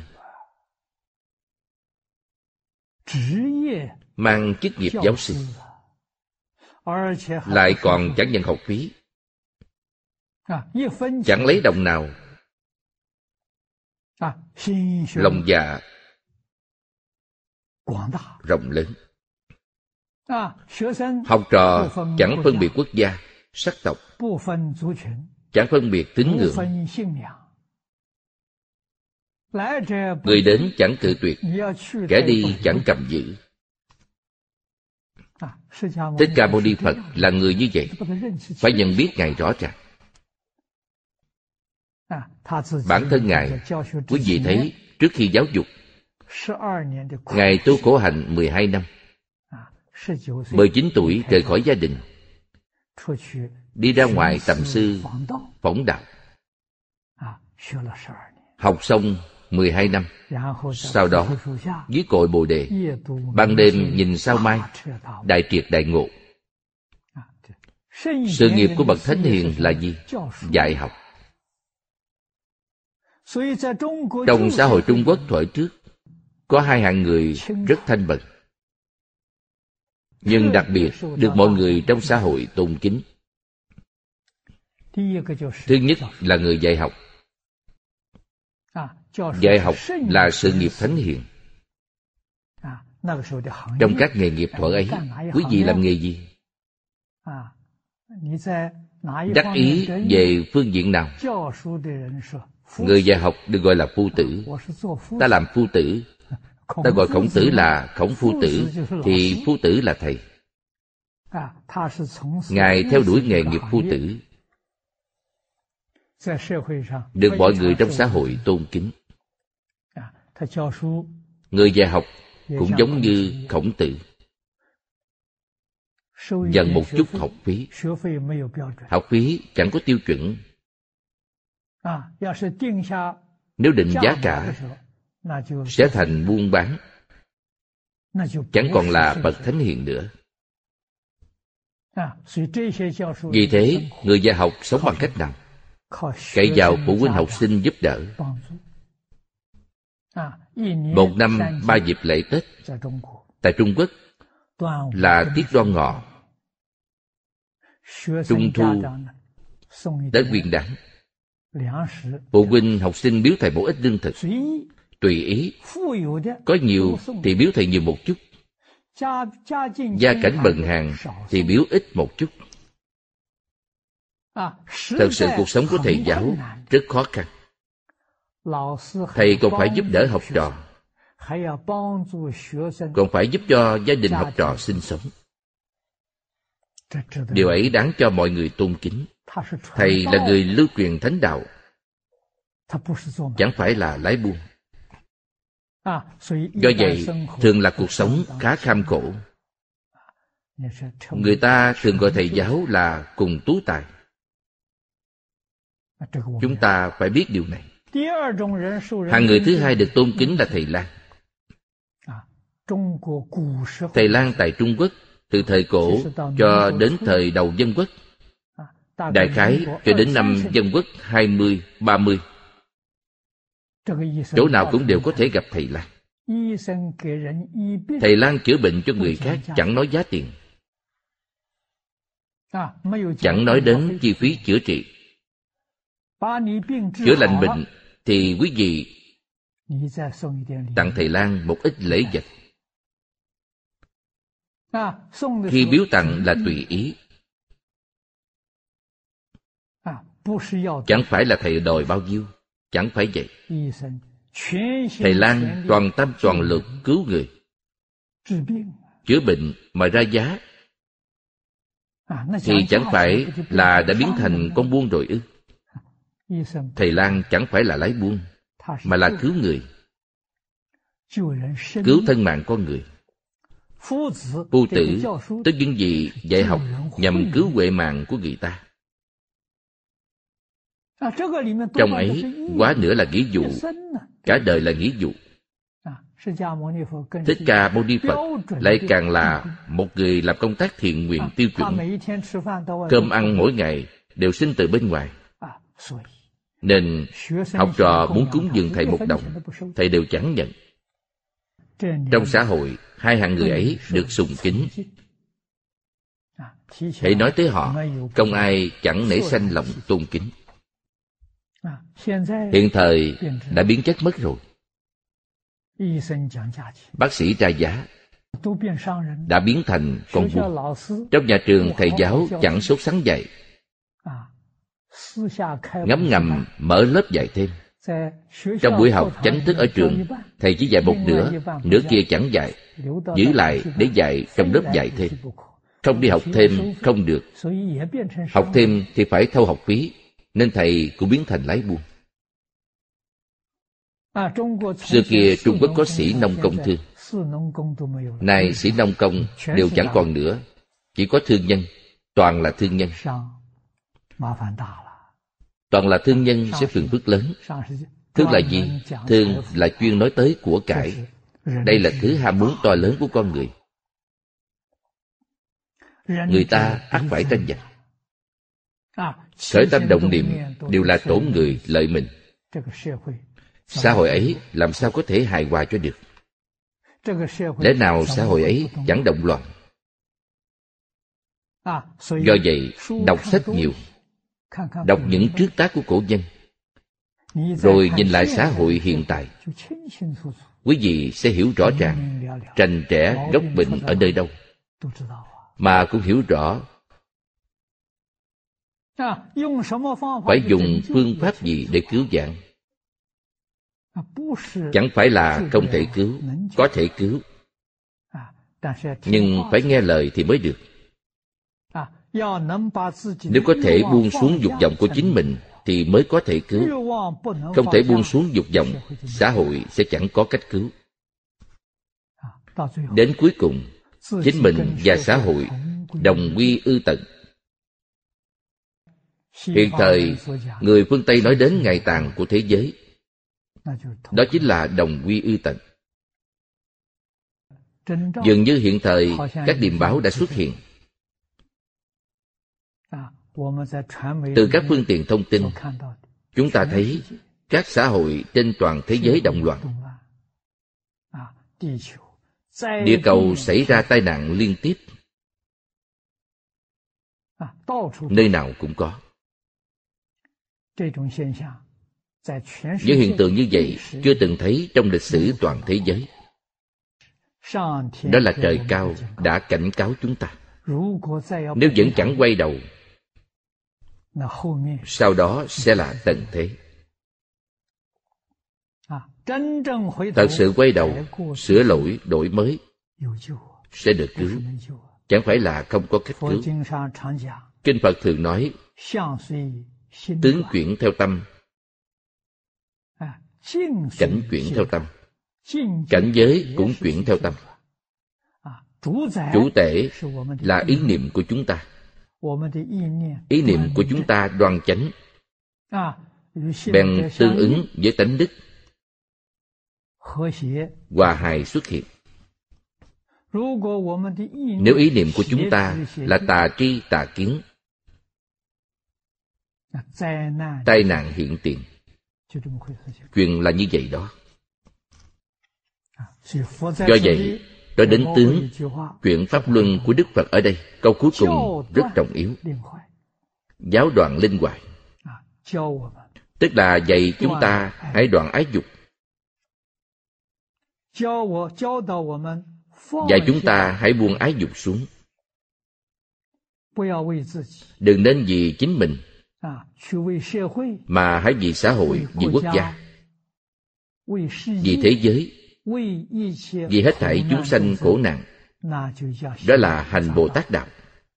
Mang chức nghiệp giáo sư, lại còn chẳng nhận học phí, chẳng lấy đồng nào. Lòng dạ rộng lớn. Học trò chẳng phân biệt quốc gia, sắc tộc, chẳng phân biệt tín ngưỡng. Người đến chẳng cự tuyệt, kẻ đi chẳng cầm giữ. Thích Ca Mâu Ni Phật là người như vậy, phải nhận biết Ngài rõ ràng. Bản thân Ngài, quý vị thấy, trước khi giáo dục, Ngài tu khổ hạnh mười hai năm. mười chín tuổi rời khỏi gia đình, đi ra ngoài tầm sư phỏng đạo. Học xong mười hai năm. Sau đó, dưới cội Bồ Đề, ban đêm nhìn sao mai, đại triệt đại ngộ. Sự nghiệp của bậc thánh hiền là gì? Dạy học. Trong xã hội Trung Quốc thuở trước, có hai hạng người rất thanh bần, nhưng đặc biệt được mọi người trong xã hội tôn kính. Thứ nhất là người dạy học. Dạy học là sự nghiệp thánh hiền. Trong các nghề nghiệp thuở ấy, quý vị làm nghề gì? Đắc ý về phương diện nào? Người dạy học được gọi là phu tử. Ta làm phu tử. Ta gọi Khổng Tử là Khổng phu tử, thì phu tử là thầy. Ngài theo đuổi nghề nghiệp phu tử, được mọi người trong xã hội tôn kính. Người dạy học cũng giống như Khổng Tử, dần một chút học phí. Học phí chẳng có tiêu chuẩn. Nếu định giá cả, sẽ thành buôn bán, chẳng còn là bậc thánh hiền nữa. Vì thế, người dạy học sống bằng cách nào? Cậy vào phụ huynh học sinh giúp đỡ. Một năm ba dịp lễ Tết tại Trung Quốc là tiết Đoan Ngọ, Trung Thu, Tết Nguyên Đán. Phụ huynh học sinh biếu thầy một ít lương thực, tùy ý. Có nhiều thì biếu thầy nhiều một chút, gia cảnh bần hàn thì biếu ít một chút. Thật sự cuộc sống của thầy giáo rất khó khăn. Thầy còn phải giúp đỡ học trò, còn phải giúp cho gia đình học trò sinh sống. Điều ấy đáng cho mọi người tôn kính. Thầy là người lưu truyền thánh đạo, chẳng phải là lái buôn. Do vậy, thường là cuộc sống khá kham khổ. Người ta thường gọi thầy giáo là cùng tú tài. Chúng ta phải biết điều này. Hạng người thứ hai được tôn kính là Thầy Lang. Thầy Lang tại Trung Quốc, từ thời cổ cho đến thời đầu Dân Quốc, đại khái cho đến năm Dân Quốc hai mươi, ba mươi, chỗ nào cũng đều có thể gặp Thầy Lang. Thầy Lang chữa bệnh cho người khác chẳng nói giá tiền, chẳng nói đến chi phí chữa trị. Chữa lành bệnh thì quý vị tặng Thầy Lang một ít lễ vật. Khi biếu tặng là tùy ý, chẳng phải là thầy đòi bao nhiêu, chẳng phải vậy. Thầy Lang toàn tâm toàn lực cứu người, chữa bệnh mà ra giá, thì chẳng phải là đã biến thành con buôn rồi ư? Thầy Lang chẳng phải là lái buôn, mà là cứu người, cứu thân mạng con người. Phu tử tức những gì dạy học nhằm cứu huệ mạng của người ta. Trong ấy quá nữa là nghĩa vụ, cả đời là nghĩa vụ. Thích Ca Mâu Ni Phật lại càng là một người làm công tác thiện nguyện tiêu chuẩn. Cơm ăn mỗi ngày đều xin từ bên ngoài, nên học trò muốn cúng dường thầy một đồng, thầy đều chẳng nhận. Trong xã hội, hai hạng người ấy được sùng kính. Hãy nói tới họ, không ai chẳng nảy sanh lòng tôn kính. Hiện thời đã biến chất mất rồi. Bác sĩ ra giá đã biến thành con buôn. Trong nhà trường thầy giáo chẳng sốt sắng dạy, ngấm ngầm mở lớp dạy thêm. Trong buổi học chánh thức ở trường, thầy chỉ dạy một nửa, nửa kia chẳng dạy, giữ lại để dạy trong lớp dạy thêm. Không đi học thêm không được. Học thêm thì phải thâu học phí, nên thầy cũng biến thành lái buôn. Xưa kia Trung Quốc có sĩ nông công thương. Nay sĩ nông công đều chẳng còn nữa, chỉ có thương nhân, toàn là thương nhân. Toàn là thương nhân sẽ phiền phức lớn. Thương là gì? Thương là chuyên nói tới của cải. Đây là thứ ham muốn to lớn của con người. Người ta ắt phải tranh giành. Khởi tâm động niệm đều là tổn người lợi mình. Xã hội ấy làm sao có thể hài hòa cho được? Lẽ nào xã hội ấy chẳng động loạn? Do vậy, đọc sách nhiều, đọc những trước tác của cổ nhân, rồi nhìn lại xã hội hiện tại, quý vị sẽ hiểu rõ ràng trành trẻ gốc bệnh ở nơi đâu, mà cũng hiểu rõ phải dùng phương pháp gì để cứu vãn. Chẳng phải là không thể cứu, có thể cứu, nhưng phải nghe lời thì mới được. Nếu có thể buông xuống dục vọng của chính mình thì mới có thể cứu. Không thể buông xuống dục vọng, xã hội sẽ chẳng có cách cứu. Đến cuối cùng, chính mình và xã hội đồng quy ư tận. Hiện thời, người phương Tây nói đến ngày tàn của thế giới, đó chính là đồng quy ư tận. Dường như hiện thời các điềm báo đã xuất hiện. Từ các phương tiện thông tin, chúng ta thấy các xã hội trên toàn thế giới động loạn. Địa cầu xảy ra tai nạn liên tiếp, nơi nào cũng có. Những hiện tượng như vậy chưa từng thấy trong lịch sử toàn thế giới. Đó là trời cao đã cảnh cáo chúng ta. Nếu vẫn chẳng quay đầu, sau đó sẽ là tận thế. Thật sự quay đầu, sửa lỗi, đổi mới sẽ được cứu. Chẳng phải là không có cách cứu. Kinh Phật thường nói, tướng chuyển theo tâm, cảnh chuyển theo tâm, cảnh giới cũng chuyển theo tâm. Chủ tể là ý niệm của chúng ta. Ý niệm của chúng ta đoan chánh, bèn tương ứng với tánh đức, hòa hài xuất hiện. Nếu ý niệm của chúng ta là tà tri tà kiến, tai nạn hiện tiền. Chuyện là như vậy đó. Do vậy, nói đến tướng, chuyện pháp luân của Đức Phật ở đây, câu cuối cùng rất trọng yếu. Giáo đoạn linh hoài, tức là dạy chúng ta hãy đoạn ái dục, dạy chúng ta hãy buông ái dục xuống. Đừng nên vì chính mình, mà hãy vì xã hội, vì quốc gia, vì thế giới, vì hết thảy chúng sanh khổ nạn. Đó là hành Bồ Tát đạo.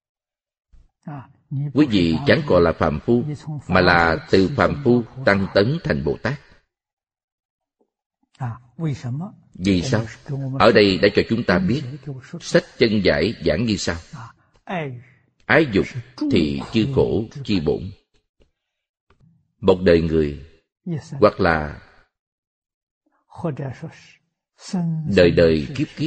Quý vị chẳng còn là phàm phu, mà là từ phàm phu tăng tấn thành Bồ Tát. Vì sao? Ở đây đã cho chúng ta biết sách chân giải giảng như sau. Ái dục thì chư khổ chi bổn. Một đời người, hoặc là đời đời kiếp kiếp,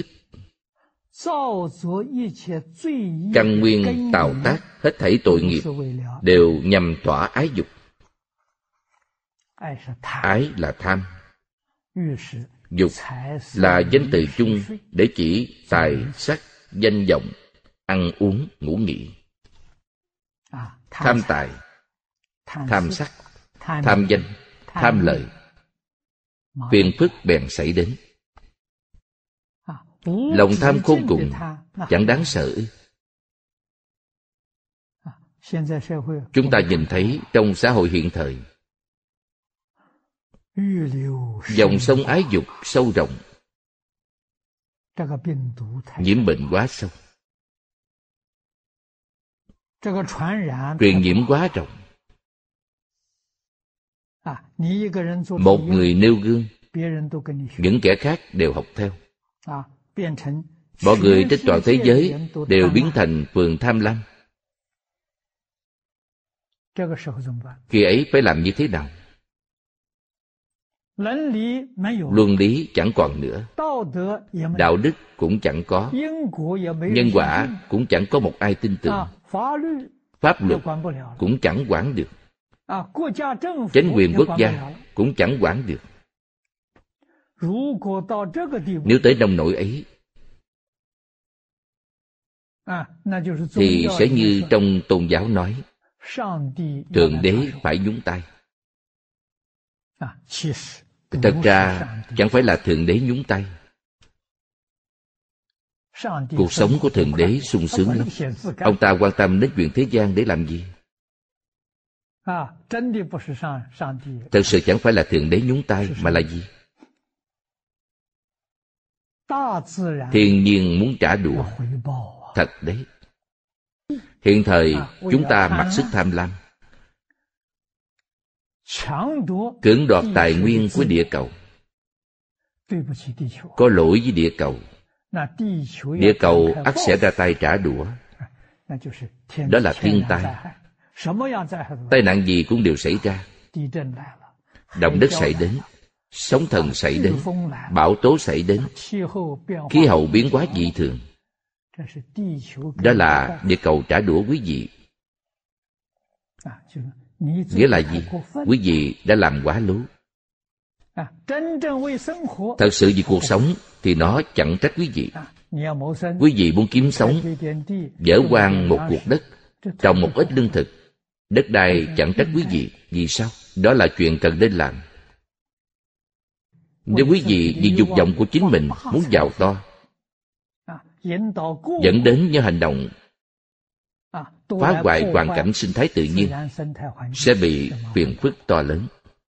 căn nguyên tạo tác hết thảy tội nghiệp đều nhằm thỏa ái dục. Ái là tham, dục là danh từ chung để chỉ tài sắc, danh vọng, ăn uống, ngủ nghỉ. Tham tài, tham sắc, tham danh, tham lợi, phiền phức bèn xảy đến. Lòng tham khôn cùng, chẳng đáng sợ. Chúng ta nhìn thấy trong xã hội hiện thời, Dòng sông ái dục sâu rộng, nhiễm bệnh quá sâu, truyền nhiễm quá rộng. Một người nêu gương, những kẻ khác đều học theo. Mọi người trên toàn thế giới đều biến thành vườn tham lam. Khi ấy phải làm như thế nào? Luân lý chẳng còn nữa, đạo đức cũng chẳng có, nhân quả cũng chẳng có một ai tin tưởng, pháp luật cũng chẳng quản được, chính quyền quốc gia cũng chẳng quản được. Nếu tới nông nỗi ấy thì sẽ như trong tôn giáo nói, Thượng Đế phải nhúng tay. Thật ra chẳng phải là Thượng Đế nhúng tay. Cuộc sống của Thượng Đế sung sướng lắm. Ông ta quan tâm đến chuyện thế gian để làm gì? Thật sự chẳng phải là Thượng Đế nhúng tay, mà là gì? Thiên nhiên muốn trả đũa. Thật đấy. Hiện thời chúng ta mặc sức tham lam, cưỡng đoạt tài nguyên của địa cầu. Có lỗi với địa cầu. Địa cầu ắt sẽ ra tay trả đũa. Đó là thiên tai. Tai nạn gì cũng đều xảy ra. Động đất xảy đến, sóng thần xảy đến, bão tố xảy đến, khí hậu biến hóa dị thường. Đó là địa cầu trả đũa quý vị. Nghĩa là gì? Quý vị đã làm quá lố. Thật sự vì cuộc sống thì nó chẳng trách quý vị. Quý vị muốn kiếm sống, dỡ hoang một cuộc đất, trồng một ít lương thực, đất đai chẳng trách quý vị. Vì sao? Đó là chuyện cần nên làm. Nếu quý vị vì dục vọng của chính mình muốn giàu to, dẫn đến những hành động phá hoại hoàn cảnh sinh thái tự nhiên, sẽ bị phiền phức to lớn.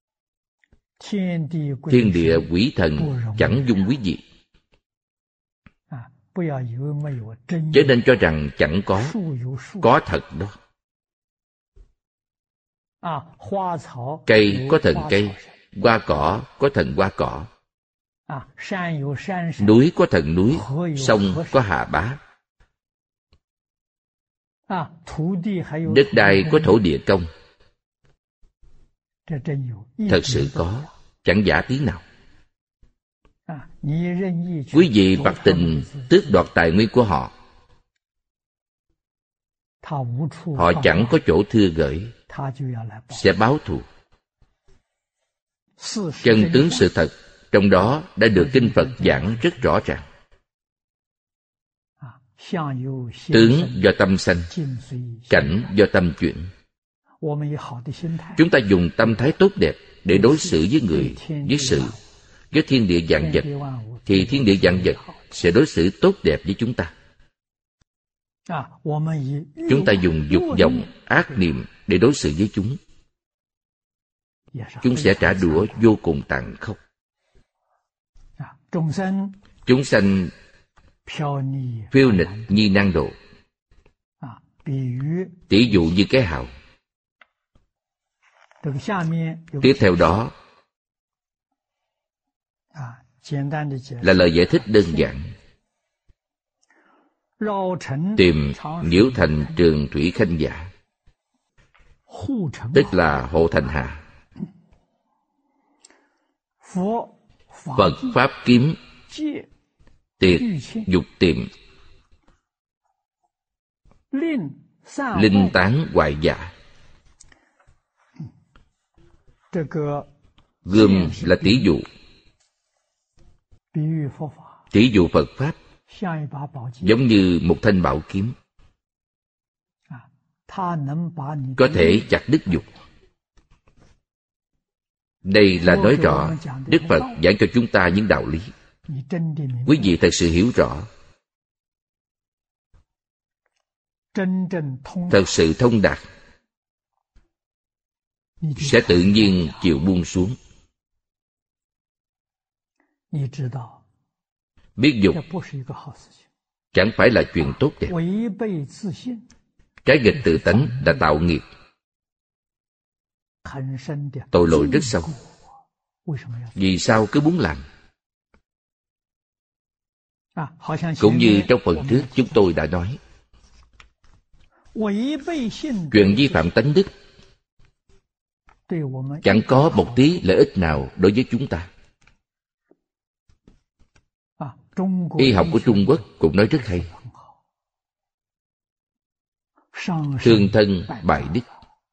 Thiên địa quỷ thần chẳng dung quý vị. Chớ nên cho rằng chẳng có, có thật đó. Cây có thần cây, hoa cỏ có thần hoa cỏ, núi có thần núi, sông có hà bá, đất đai có thổ địa công. Thật sự có, chẳng giả tí nào. Quý vị bạc tình tước đoạt tài nguyên của họ, họ chẳng có chỗ thưa gửi, sẽ báo thù. Chân tướng sự thật trong đó đã được Kinh Phật giảng rất rõ ràng. Tướng do tâm sanh, cảnh do tâm chuyển. Chúng ta dùng tâm thái tốt đẹp để đối xử với người, với sự, với thiên địa vạn vật, thì thiên địa vạn vật sẽ đối xử tốt đẹp với chúng ta. Chúng ta dùng dục vọng, ác niệm để đối xử với chúng, chúng sẽ trả đũa vô cùng tàn khốc. Chúng sanh phiêu nịch nhi nan độ. Tỷ dụ như cái hào. Tiếp theo đó là lời giải thích đơn giản. Tìm nhiễu thành trường thủy khanh giả, tức là hộ thành hà. Phật pháp kiếm tiệt dục tiệm, linh tán hoại giả. Gươm là tỷ dụ, tỷ dụ Phật pháp giống như một thanh bảo kiếm, có thể chặt đứt dục. Đây là nói rõ Đức Phật giảng cho chúng ta những đạo lý. Quý vị thật sự hiểu rõ, thật sự thông đạt, sẽ tự nhiên chịu buông xuống. Biết dục chẳng phải là chuyện tốt đẹp. Trái nghịch tự tánh đã tạo nghiệp, tội lỗi rất sâu. Vì sao cứ muốn làm? Cũng như trong phần trước chúng tôi đã nói, chuyện vi phạm tánh đức chẳng có một tí lợi ích nào đối với chúng ta. Y học của Trung Quốc cũng nói rất hay: thương thân bại đức.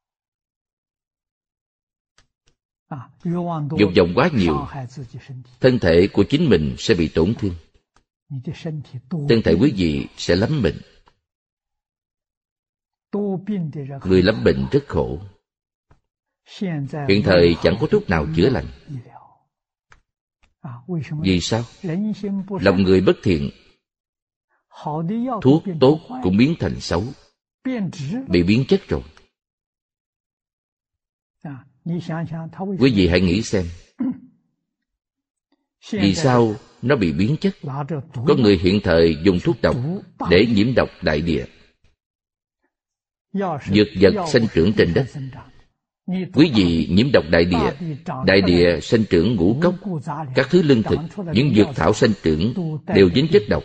Dục vọng quá nhiều, thân thể của chính mình sẽ bị tổn thương. Thân thể quý vị sẽ lắm bệnh. Người lắm bệnh rất khổ. Hiện thời chẳng có thuốc nào chữa lành. Vì sao? Lòng người bất thiện, thuốc tốt cũng biến thành xấu, bị biến chất rồi. Quý vị hãy nghĩ xem, vì sao nó bị biến chất? Có người hiện thời dùng thuốc độc để nhiễm độc đại địa, dược vật sinh trưởng trên đất. Quý vị nhiễm độc đại địa, đại địa sinh trưởng ngũ cốc, các thứ lương thực, những dược thảo sinh trưởng đều dính chất độc.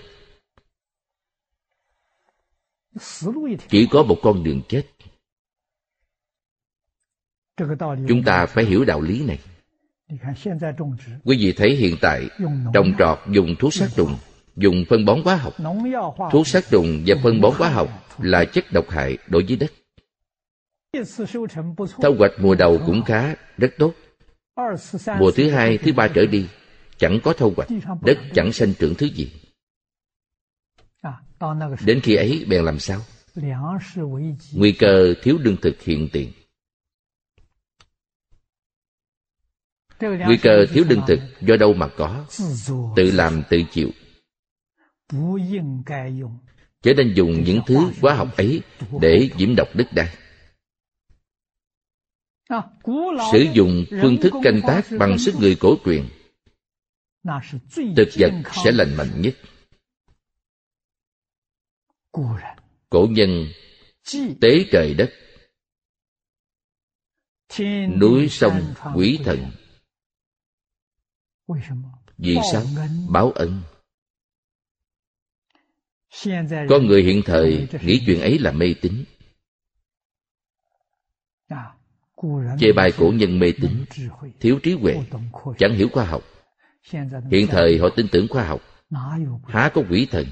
Chỉ có một con đường chết. Chúng ta phải hiểu đạo lý này. Quý vị thấy hiện tại trồng trọt dùng thuốc sát trùng, dùng phân bón hóa học. Thuốc sát trùng và phân bón hóa học là chất độc hại đối với đất. Thu hoạch mùa đầu cũng khá, rất tốt. Mùa thứ hai, thứ ba trở đi, chẳng có thu hoạch, đất chẳng sinh trưởng thứ gì. Đến khi ấy bèn làm sao? Nguy cơ thiếu lương thực hiện tiền. Nguy cơ thiếu lương thực do đâu mà có? Tự làm tự chịu. Chớ nên dùng những thứ hóa học ấy để nhiễm độc đất đai. Sử dụng phương thức canh tác bằng sức người cổ truyền, thực vật sẽ lành mạnh nhất. Cổ nhân tế trời đất, núi sông quỷ thần. Vì sao? Báo ân. Có người hiện thời nghĩ chuyện ấy là mê tín, chê bai cổ nhân mê tín, thiếu trí huệ, chẳng hiểu khoa học. Hiện thời họ tin tưởng khoa học, há có quỷ thần.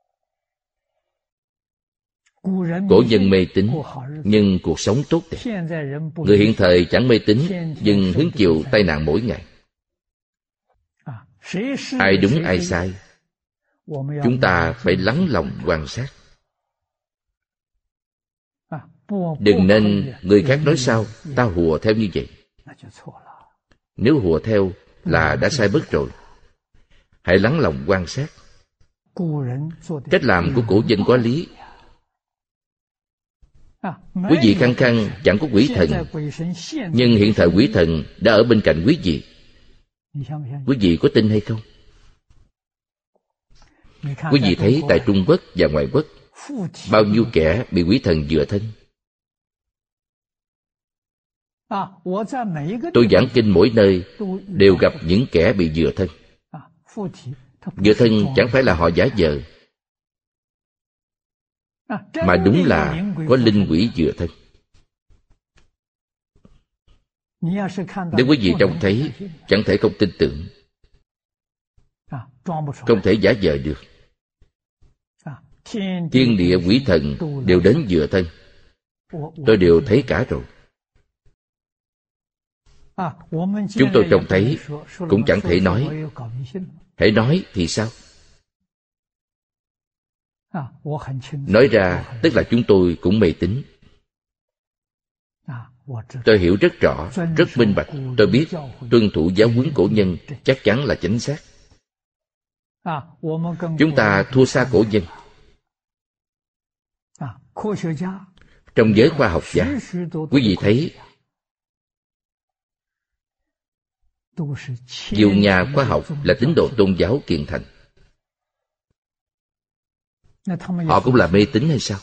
Cổ nhân mê tín nhưng cuộc sống tốt đẹp. Người hiện thời chẳng mê tín nhưng hứng chịu tai nạn mỗi ngày. Ai đúng ai sai, chúng ta phải lắng lòng quan sát. Đừng nên người khác nói sao ta hùa theo như vậy. Nếu hùa theo là đã sai bớt rồi. Hãy lắng lòng quan sát. Cách làm của cổ nhân có lý. Quý vị khăng khăng chẳng có quỷ thần, nhưng hiện thời quỷ thần đã ở bên cạnh quý vị. Quý vị có tin hay không? Quý vị thấy tại Trung Quốc và ngoại quốc, bao nhiêu kẻ bị quỷ thần dựa thân. Tôi giảng kinh mỗi nơi đều gặp những kẻ bị dựa thân. Dựa thân chẳng phải là họ giả vờ, mà đúng là có linh quỷ dựa thân. Nếu quý vị trông thấy, chẳng thể không tin tưởng, không thể giả vờ được. Thiên địa quỷ thần đều đến dựa thân, tôi đều thấy cả rồi. Chúng tôi trông thấy cũng chẳng thể nói. Hãy nói thì sao? Nói ra tức là chúng tôi cũng mê tín. Tôi hiểu rất rõ, rất minh bạch. Tôi biết tuân thủ giáo huấn cổ nhân chắc chắn là chính xác. Chúng ta thua xa cổ nhân. Trong giới khoa học gia, quý vị thấy Nhiều nhà khoa học là tín đồ tôn giáo kiên thành. Họ cũng là mê tín hay sao?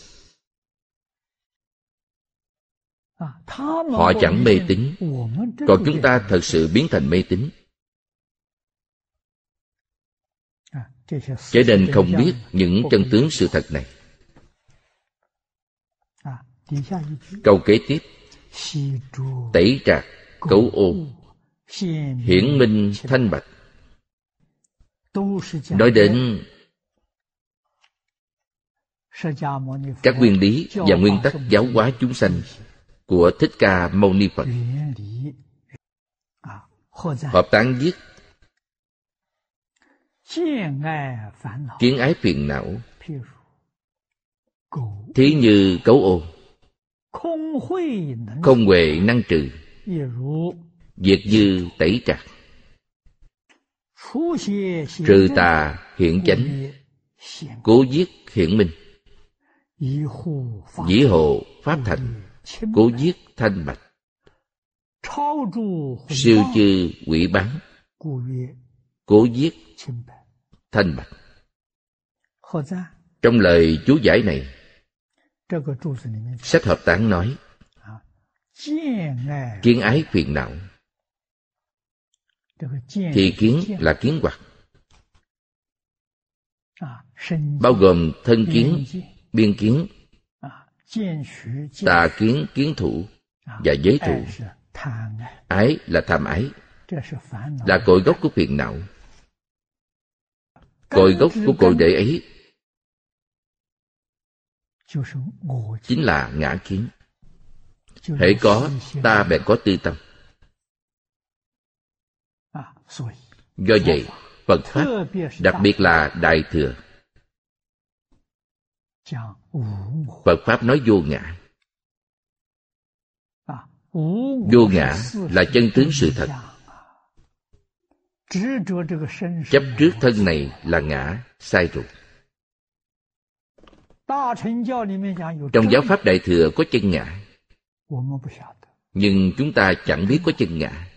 Họ chẳng mê tín, còn chúng ta thật sự biến thành mê tín. Cho nên không biết những chân tướng sự thật này. Câu kế tiếp: tẩy trạc cấu ô, hiển minh thanh bạch. Nói đến các nguyên lý và nguyên tắc giáo hóa chúng sanh của Thích Ca Mâu Ni Phật. Hợp tán viết: kiến ái phiền não, thí như cấu ô, không huệ năng trừ, diệt như tẩy trạc, trừ tà hiện chánh, cố giết hiển minh, dĩ hộ pháp thành, cố giết thanh bạch, siêu chư quỷ bán, cố giết thanh bạch. Trong lời chú giải này, sách Hợp Tán nói kiến ái phiền não. Thì kiến là kiến hoặc, bao gồm thân kiến, biên kiến, tà kiến, kiến thủ và giới thủ. Ái là tham ái, là cội gốc của phiền não. Cội gốc của cội rễ ấy chính là ngã kiến. Hễ có, ta bèn có tư tâm. Do vậy, Phật Pháp, đặc biệt là Đại Thừa, Phật Pháp nói vô ngã. Vô ngã là chân tướng sự thật. Chấp trước thân này là ngã, sai rồi. Trong giáo pháp Đại Thừa có chân ngã, nhưng chúng ta chẳng biết có chân ngã.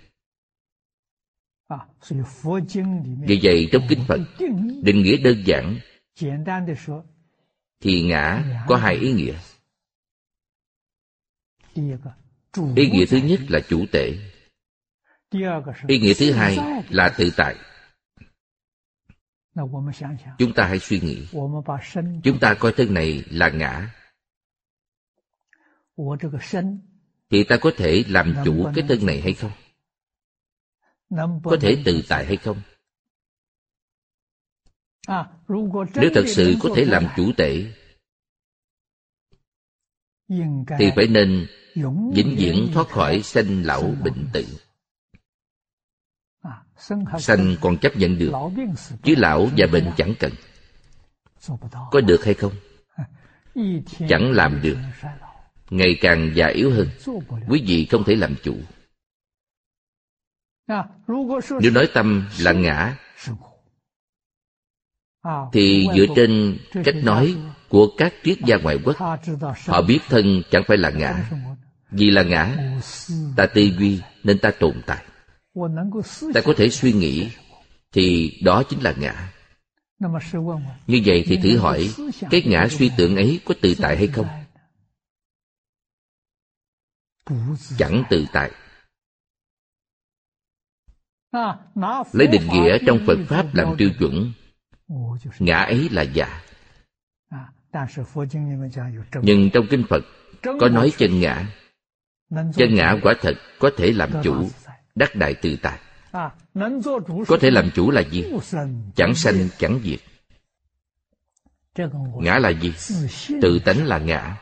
Vì vậy trong kinh Phật định nghĩa đơn giản thì ngã có hai ý nghĩa. Ý nghĩa thứ nhất là chủ tể, ý nghĩa thứ hai là tự tại. Chúng ta hãy suy nghĩ, chúng ta coi thân này là ngã, thì ta có thể làm chủ cái thân này hay không? Có thể tự tại hay không? Nếu thật sự có thể làm chủ tể, thì phải nên vĩnh viễn thoát khỏi sanh lão bệnh tử. Sanh còn chấp nhận được, chứ lão và bệnh chẳng cần. Có được hay không? Chẳng làm được. Ngày càng già yếu hơn, quý vị không thể làm chủ. Nếu nói tâm là ngã, thì dựa trên cách nói của các triết gia ngoại quốc, họ biết thân chẳng phải là ngã. Vì là ngã, ta tư duy nên ta tồn tại. Ta có thể suy nghĩ, thì đó chính là ngã. Như vậy thì thử hỏi, cái ngã suy tưởng ấy có tự tại hay không? Chẳng tự tại. Lấy định nghĩa trong Phật Pháp làm tiêu chuẩn, ngã ấy là giả. Nhưng trong kinh Phật có nói chân ngã. Chân ngã quả thật có thể làm chủ, đắc đại tự tại. Có thể làm chủ là gì? Chẳng sanh chẳng diệt. Ngã là gì? Tự tánh là ngã.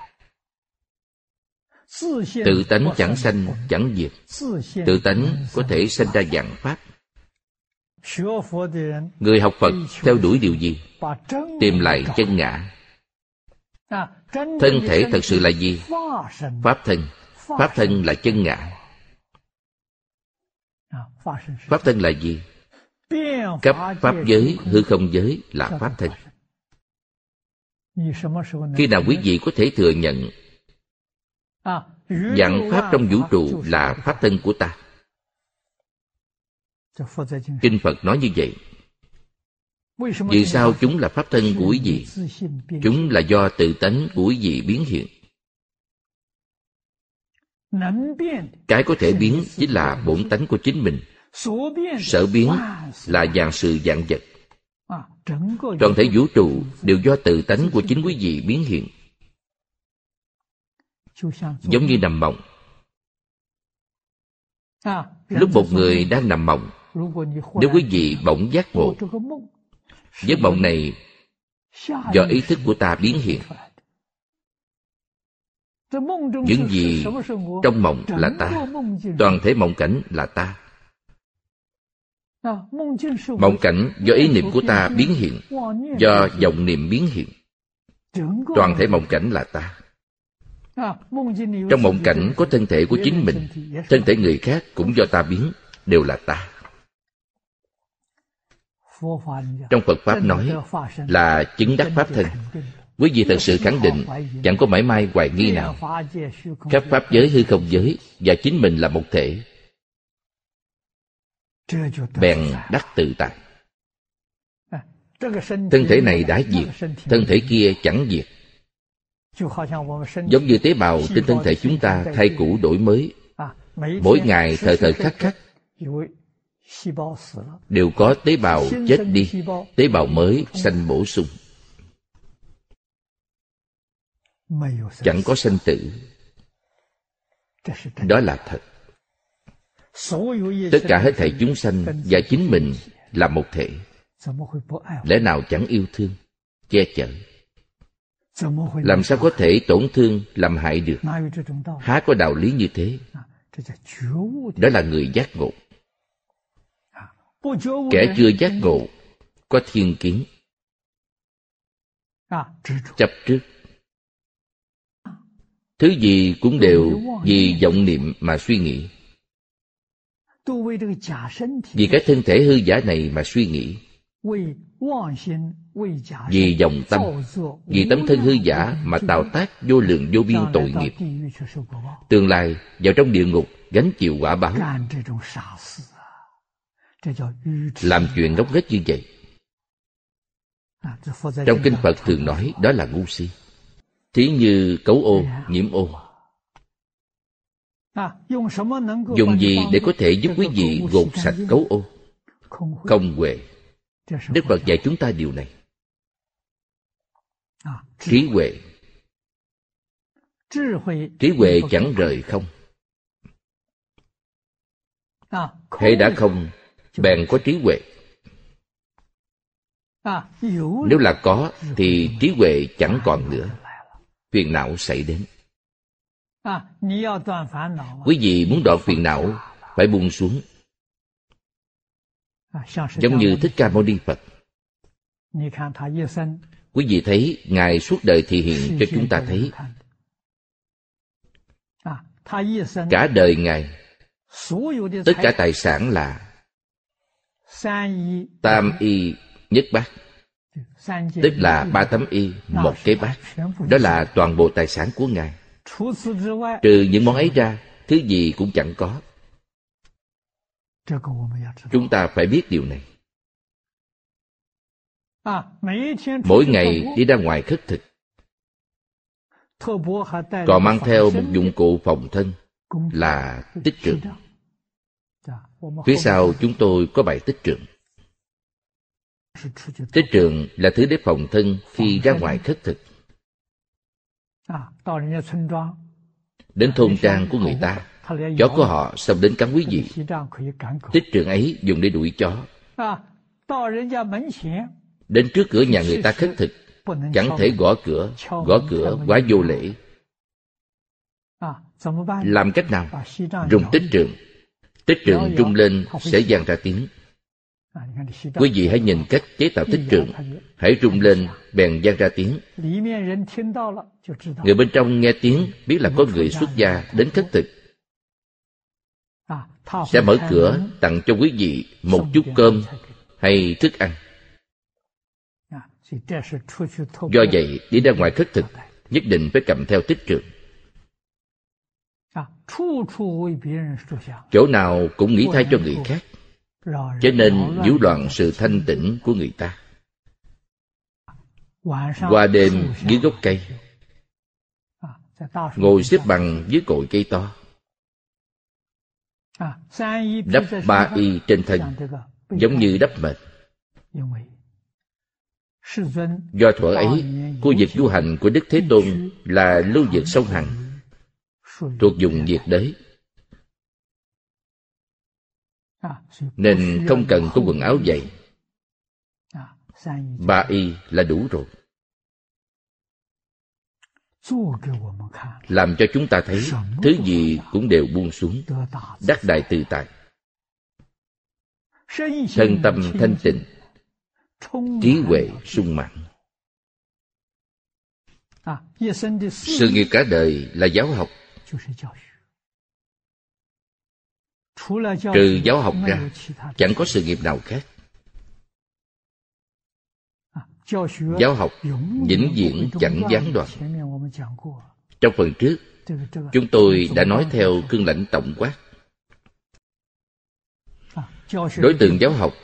Tự tánh chẳng sanh chẳng diệt. Tự tánh có thể sanh ra vạn pháp. Người học Phật theo đuổi điều gì? Tìm lại chân ngã. Thân thể thật sự là gì? Pháp thân. Pháp thân là chân ngã. Pháp thân là gì? Cấp pháp giới, hư không giới là pháp thân. Khi nào quý vị có thể thừa nhận vạn pháp trong vũ trụ là pháp thân của ta? Kinh Phật nói như vậy. Vì sao chúng là pháp thân của quý vị? Chúng là do tự tánh của quý vị biến hiện. Cái có thể biến chính là bổn tánh của chính mình. Sở biến là vạn sự vạn vật. Toàn thể vũ trụ đều do tự tánh của chính quý vị biến hiện. Giống như nằm mộng. Lúc một người đang nằm mộng, nếu quý vị bỗng giác ngộ, giấc mộng này do ý thức của ta biến hiện. Những gì trong mộng là ta, toàn thể mộng cảnh là ta. Mộng cảnh do ý niệm của ta biến hiện, do vọng niệm biến hiện. Toàn thể mộng cảnh là ta. Trong mộng cảnh có thân thể của chính mình, thân thể người khác cũng do ta biến, đều là ta. Trong Phật Pháp nói là chứng đắc Pháp thân. Quý vị thật sự khẳng định, chẳng có mảy may hoài nghi nào. Khắp Pháp giới hư không giới và chính mình là một thể, bèn đắc tự tại. Thân thể này đã diệt, thân thể kia chẳng diệt. Giống như tế bào trên thân thể chúng ta thay cũ đổi mới, mỗi ngày thời thời khắc khắc đều có tế bào chết đi, tế bào mới sanh bổ sung. Chẳng có sanh tử. Đó là thật. Tất cả hết thảy chúng sanh và chính mình là một thể, lẽ nào chẳng yêu thương, che chở? Làm sao có thể tổn thương, làm hại được? Há có đạo lý như thế? Đó là người giác ngộ. Kẻ chưa giác ngộ có thiên kiến, chấp trước. Thứ gì cũng đều vì vọng niệm mà suy nghĩ, vì cái thân thể hư giả này mà suy nghĩ, vì vọng tâm, vì tấm thân hư giả mà tạo tác vô lượng vô biên tội nghiệp, tương lai vào trong địa ngục gánh chịu quả báo. Làm chuyện ngốc nghếch như vậy, trong kinh Phật thường nói đó là ngu si. Thí như cấu ô, nhiễm ô. Dùng gì để có thể giúp quý vị gột sạch cấu ô? Không huệ. Đức Phật dạy chúng ta điều này. Trí huệ. Trí huệ chẳng rời không. Hễ đã không, bèn có trí huệ. Nếu là có, thì trí huệ chẳng còn nữa. Phiền não xảy đến. Quý vị muốn đoạn phiền não, phải buông xuống. Giống như Thích Ca Mâu Ni Phật. Quý vị thấy Ngài suốt đời thị hiện cho chúng ta thấy. Cả đời Ngài, tất cả tài sản là tam y nhất bát, tức là ba tấm y, một cái bát. Đó là toàn bộ tài sản của Ngài. Trừ những món ấy ra, thứ gì cũng chẳng có. Chúng ta phải biết điều này. Mỗi ngày đi ra ngoài khất thực, còn mang theo một dụng cụ phòng thân là tích trượng. Phía sau chúng tôi có bài tích trượng. Tích trượng là thứ để phòng thân khi ra ngoài khất thực. Đến thôn trang của người ta, chó của họ xông đến cắn quý vị. Tích trượng ấy dùng để đuổi chó. Đến trước cửa nhà người ta khất thực, chẳng thể gõ cửa, gõ cửa quá vô lễ. Làm cách nào? Dùng tích trượng. Tích trượng rung lên sẽ vang ra tiếng. Quý vị hãy nhìn cách chế tạo tích trượng. Hãy rung lên bèn vang ra tiếng. Người bên trong nghe tiếng biết là có người xuất gia đến khất thực, sẽ mở cửa tặng cho quý vị một chút cơm hay thức ăn. Do vậy, đi ra ngoài khất thực nhất định phải cầm theo tích trượng. Chỗ nào cũng nghĩ thay cho người khác. cho nên nhiễu loạn sự thanh tịnh của người ta. Qua đêm dưới gốc cây, ngồi xếp bằng dưới cội cây to, đắp ba y trên thân, giống như đắp mệt. Do thuở ấy, khu vực tu hành của Đức Thế Tôn là lưu vực sông Hằng, thuộc vùng nhiệt đới, nên không cần có quần áo dày. Ba y là đủ rồi, làm cho chúng ta thấy thứ gì cũng đều buông xuống, đắc đại tự tại, thân tâm thanh tịnh, trí huệ sung mãn. Sự nghiệp cả đời là giáo học. Trừ giáo học ra, chẳng có sự nghiệp nào khác. Giáo học vĩnh viễn chẳng gián đoạn. Trong phần trước, chúng tôi đã nói theo cương lãnh tổng quát. Đối tượng giáo học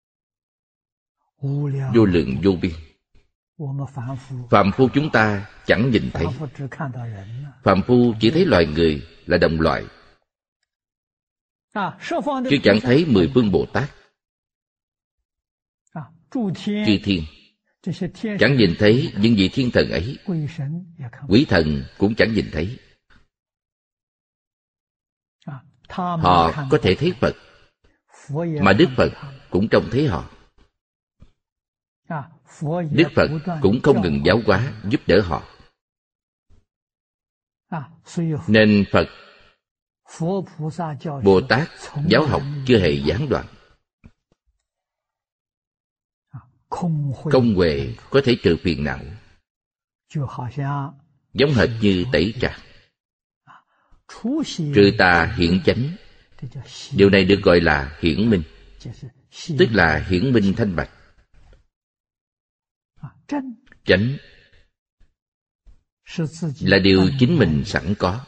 vô lượng vô biên. Phàm phu chúng ta chẳng nhìn thấy. Phàm phu chỉ thấy loài người là đồng loại, chứ chẳng thấy mười phương Bồ Tát, chư thiên. Chẳng nhìn thấy những vị thiên thần ấy. Quỷ thần cũng chẳng nhìn thấy. Họ có thể thấy Phật, mà Đức Phật cũng trông thấy họ. Đức Phật cũng không ngừng giáo hóa, giúp đỡ họ. Nên Phật, Bồ Tát giáo học chưa hề gián đoạn. Không huệ có thể trừ phiền não, giống hệt như tẩy trà. Trừ tà hiện chánh, điều này được gọi là hiển minh, tức là hiển minh thanh bạch. Chánh là điều chính mình sẵn có.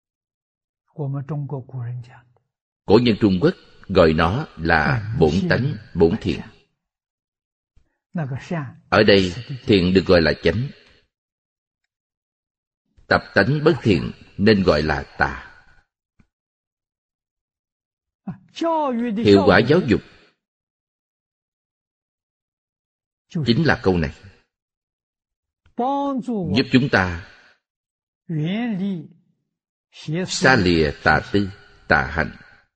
Cổ nhân Trung Quốc gọi nó là bổn tánh, bổn thiện. Ở đây thiện được gọi là chánh, tập tánh bất thiện nên gọi là tà. Hiệu quả giáo dục chính là câu này, giúp chúng ta xa lìa tà tư, tà hành,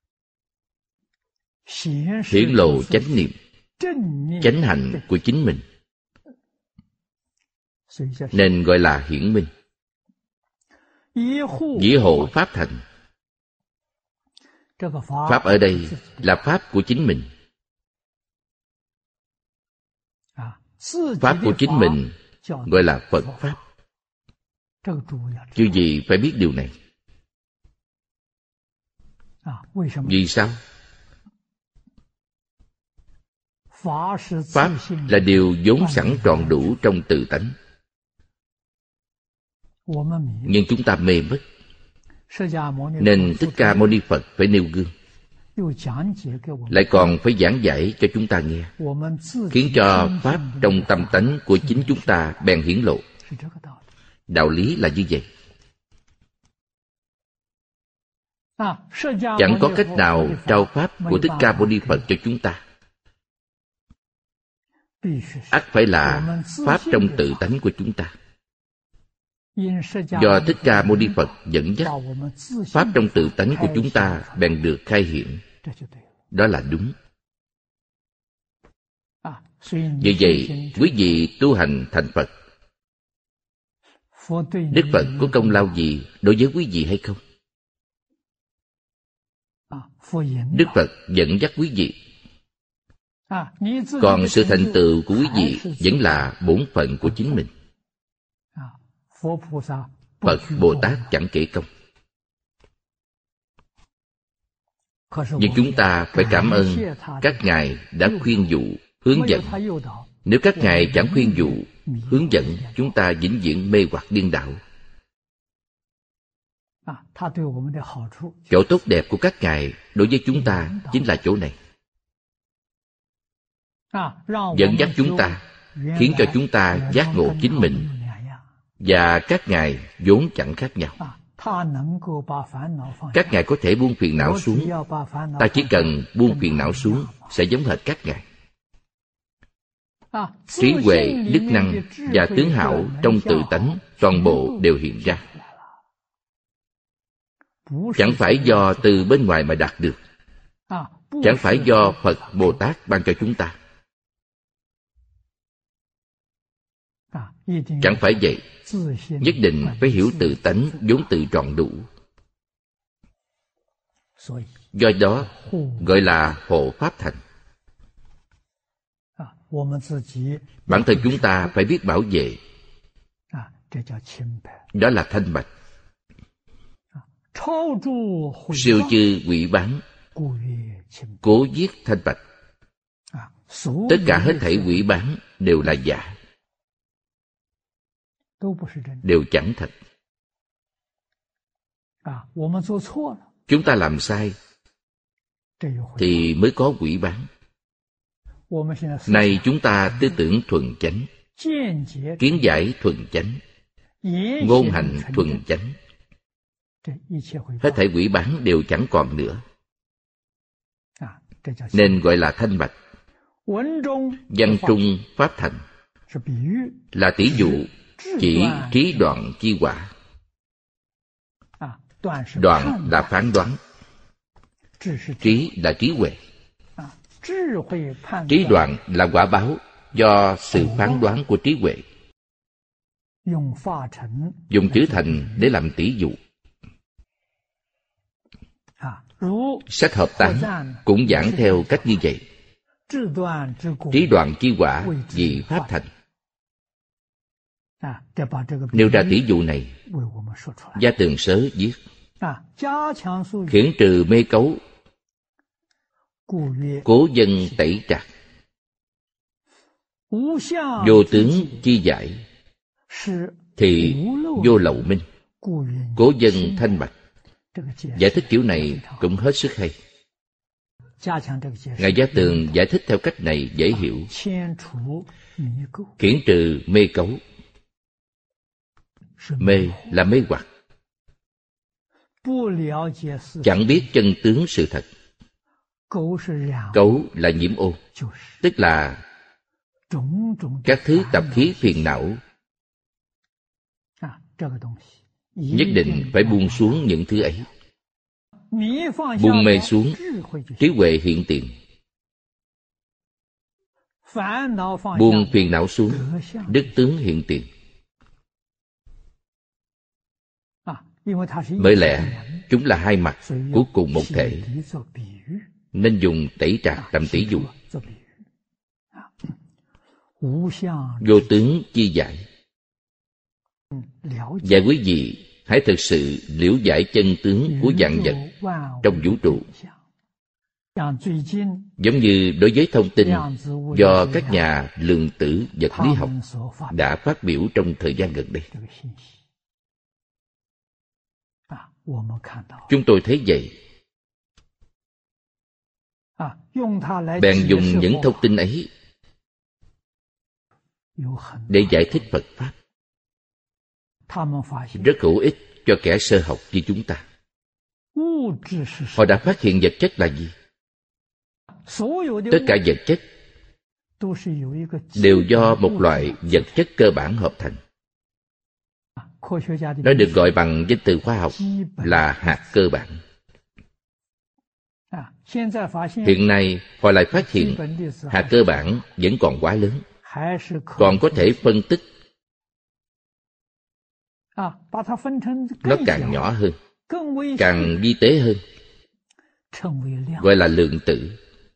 hiển lộ chánh niệm, chánh hạnh của chính mình, nên gọi là hiển minh. Dĩ hộ pháp thành. Pháp ở đây là pháp của chính mình. Pháp của chính mình gọi là Phật Pháp. Chứ gì phải biết điều này. Vì sao? Pháp là điều vốn sẵn trọn đủ trong tự tánh, nhưng chúng ta mê mất, nên Thích Ca Mâu Ni Phật phải nêu gương, lại còn phải giảng giải cho chúng ta nghe, khiến cho Pháp trong tâm tánh của chính chúng ta bèn hiển lộ. Đạo lý là như vậy. Chẳng có cách nào trao Pháp của Thích Ca Mâu Ni Phật cho chúng ta. Ắt phải là Pháp trong tự tánh của chúng ta. Do Thích Ca Mâu Ni Phật dẫn dắt, Pháp trong tự tánh của chúng ta bèn được khai hiện. Đó là đúng. Vì vậy, quý vị tu hành thành Phật, Đức Phật có công lao gì đối với quý vị hay không? Đức Phật dẫn dắt quý vị. Còn sự thành tựu của quý vị vẫn là bổn phận của chính mình. Phật Bồ Tát chẳng kể công. Nhưng chúng ta phải cảm ơn các ngài đã khuyên dụ, hướng dẫn. Nếu các ngài chẳng khuyên dụ, hướng dẫn, chúng ta vĩnh viễn mê hoặc điên đảo. Chỗ tốt đẹp của các ngài đối với chúng ta chính là chỗ này. dẫn dắt chúng ta, khiến cho chúng ta giác ngộ chính mình và các ngài vốn chẳng khác nhau. Các ngài có thể buông phiền não xuống, ta chỉ cần buông phiền não xuống sẽ giống hệt các ngài. Trí huệ, đức năng và tướng hảo trong tự tánh toàn bộ đều hiện ra, chẳng phải do từ bên ngoài mà đạt được, chẳng phải do Phật Bồ Tát ban cho chúng ta. Chẳng phải vậy, nhất định phải hiểu tự tánh vốn tự trọn đủ. Do đó gọi là hộ pháp thành. Bản thân chúng ta phải biết bảo vệ, đó là thanh bạch. Siêu chư quỷ bán, cố giết thanh bạch. Tất cả hết thảy quỷ bán đều là giả, đều chẳng thật. Chúng ta làm sai thì mới có quỷ bán. Này chúng ta tư tưởng thuần chánh, kiến giải thuần chánh, ngôn hành thuần chánh, hết thảy quỷ bán đều chẳng còn nữa, nên gọi là thanh bạch. Văn trung pháp thành là tỷ dụ chỉ trí đoạn chi quả. Đoạn là phán đoán, trí là trí huệ. Trí đoạn là quả báo do sự phán đoán của trí huệ. Dùng chữ thành để làm tỷ dụ. Sách hợp tán cũng giảng theo cách như vậy. Trí đoạn chi quả vì pháp thành. Nêu ra tỷ dụ này, Gia Tường Sớ viết: khiển trừ mê cấu, cố dân tẩy trạc, vô tướng chi giải, thì vô lậu minh, cố dân thanh bạch. Giải thích kiểu này cũng hết sức hay. Ngài Gia Tường giải thích theo cách này dễ hiểu. Khiển trừ mê cấu. Mê là mê hoặc, chẳng biết chân tướng sự thật. Cấu là nhiễm ô, tức là các thứ tập khí phiền não. Nhất định phải buông xuống những thứ ấy. Buông mê xuống, trí huệ hiện tiền. Buông phiền não xuống, đức tướng hiện tiền. Bởi lẽ chúng là hai mặt của cùng một thể, nên dùng tẩy trạc làm tỷ dụ. Vô tướng chi giải. Và quý vị hãy thực sự liễu giải chân tướng của vạn vật trong vũ trụ. Giống như đối với thông tin do các nhà lượng tử vật lý học đã phát biểu trong thời gian gần đây. Chúng tôi thấy vậy, bèn dùng những thông tin ấy để giải thích Phật Pháp, rất hữu ích cho kẻ sơ học như chúng ta. Họ đã phát hiện vật chất là gì? Tất cả vật chất đều do một loại vật chất cơ bản hợp thành. Nó được gọi bằng danh từ khoa học là hạt cơ bản. Hiện nay họ lại phát hiện hạt cơ bản vẫn còn quá lớn, còn có thể phân tích. Nó càng nhỏ hơn, càng vi tế hơn, gọi là lượng tử.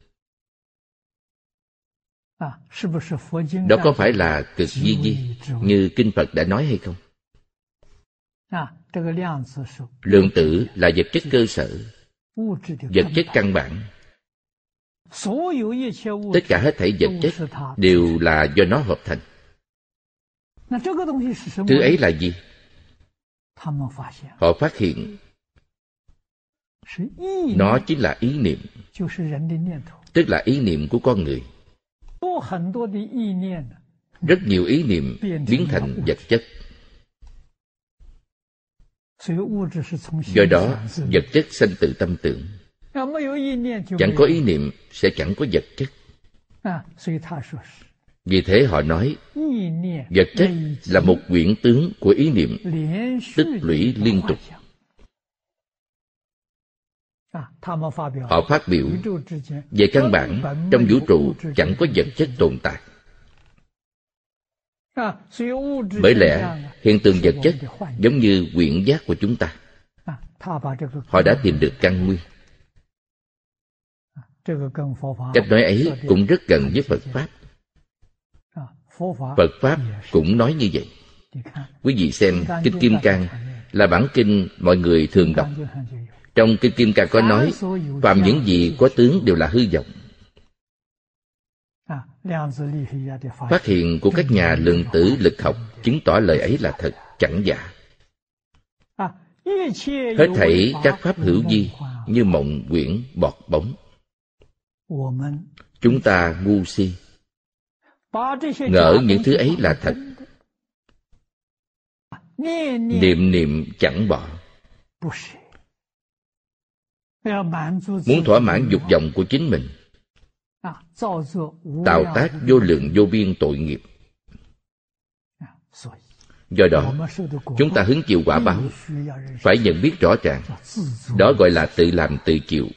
Đó có phải là cực vi vi như Kinh Phật đã nói hay không? Lượng tử là vật chất cơ sở, vật chất căn bản. Tất cả hết thảy vật chất đều là do nó hợp thành. Thứ ấy là gì? Họ phát hiện nó chính là ý niệm, tức là ý niệm của con người. Rất nhiều ý niệm biến thành vật chất. Do đó, vật chất sanh từ tâm tưởng. Chẳng có ý niệm sẽ chẳng có vật chất. Vì thế họ nói, vật chất là một quyển tướng của ý niệm, tích lũy liên tục. Họ phát biểu, về căn bản, trong vũ trụ chẳng có vật chất tồn tại. Bởi lẽ, hiện tượng vật chất giống như quyển giác của chúng ta. Họ đã tìm được căn nguyên. Cách nói ấy cũng rất gần với Phật Pháp. Phật Pháp cũng nói như vậy. Quý vị xem, Kinh Kim Cang là bản kinh mọi người thường đọc. Trong Kinh Kim Cang có nói, phàm những gì có tướng đều là hư vọng. Phát hiện của các nhà lượng tử lực học chứng tỏ lời ấy là thật, chẳng giả. Hết thảy các pháp hữu vi như mộng quyển bọt bóng. Chúng ta ngu si, ngỡ những thứ ấy là thật, niệm niệm chẳng bỏ. Muốn thỏa mãn dục vọng của chính mình, tạo tác vô lượng vô biên tội nghiệp. Do đó, chúng ta hứng chịu quả báo, phải nhận biết rõ ràng. Đó gọi là tự làm tự chịu.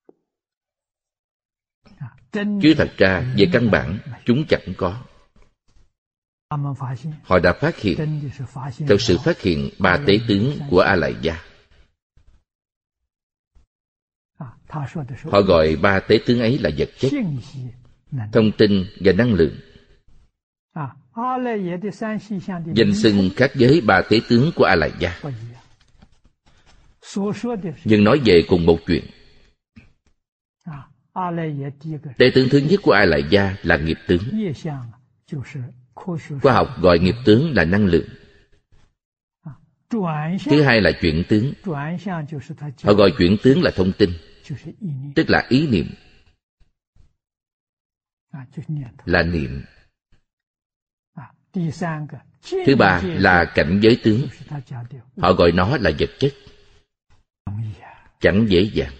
Chứ thật ra, về căn bản, chúng chẳng có. Họ đã phát hiện, thật sự phát hiện ba tế tướng của A Lại Gia. Họ gọi ba tế tướng ấy là vật chất, thông tin và năng lượng. Danh xưng khác với ba tế tướng của A Lại Gia, nhưng nói về cùng một chuyện. Tế tướng thứ nhất của A Lại Gia là nghiệp tướng. Khoa học gọi nghiệp tướng là năng lượng. Thứ hai là chuyển tướng. Họ gọi chuyển tướng là thông tin, tức là ý niệm, là niệm. Thứ ba là cảnh giới tướng. Họ gọi nó là vật chất. Chẳng dễ dàng.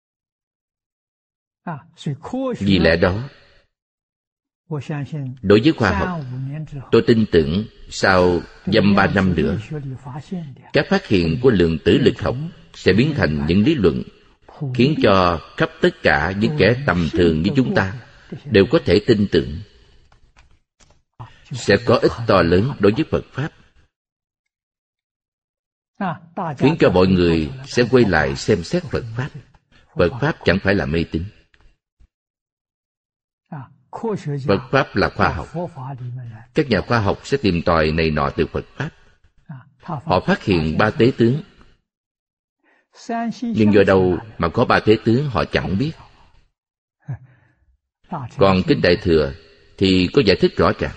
Vì lẽ đó, đối với khoa học, tôi tin tưởng sau dăm ba năm nữa, các phát hiện của lượng tử lực học sẽ biến thành những lý luận khiến cho khắp tất cả những kẻ tầm thường như chúng ta đều có thể tin tưởng. Sẽ có ích to lớn đối với Phật Pháp, khiến cho mọi người sẽ quay lại xem xét Phật Pháp. Phật Pháp chẳng phải là mê tín. Phật Pháp là khoa học. Các nhà khoa học sẽ tìm tòi này nọ từ Phật Pháp. Họ phát hiện ba tế tướng, nhưng do đâu mà có ba tế tướng họ chẳng biết. Còn Kinh Đại Thừa thì có giải thích rõ ràng.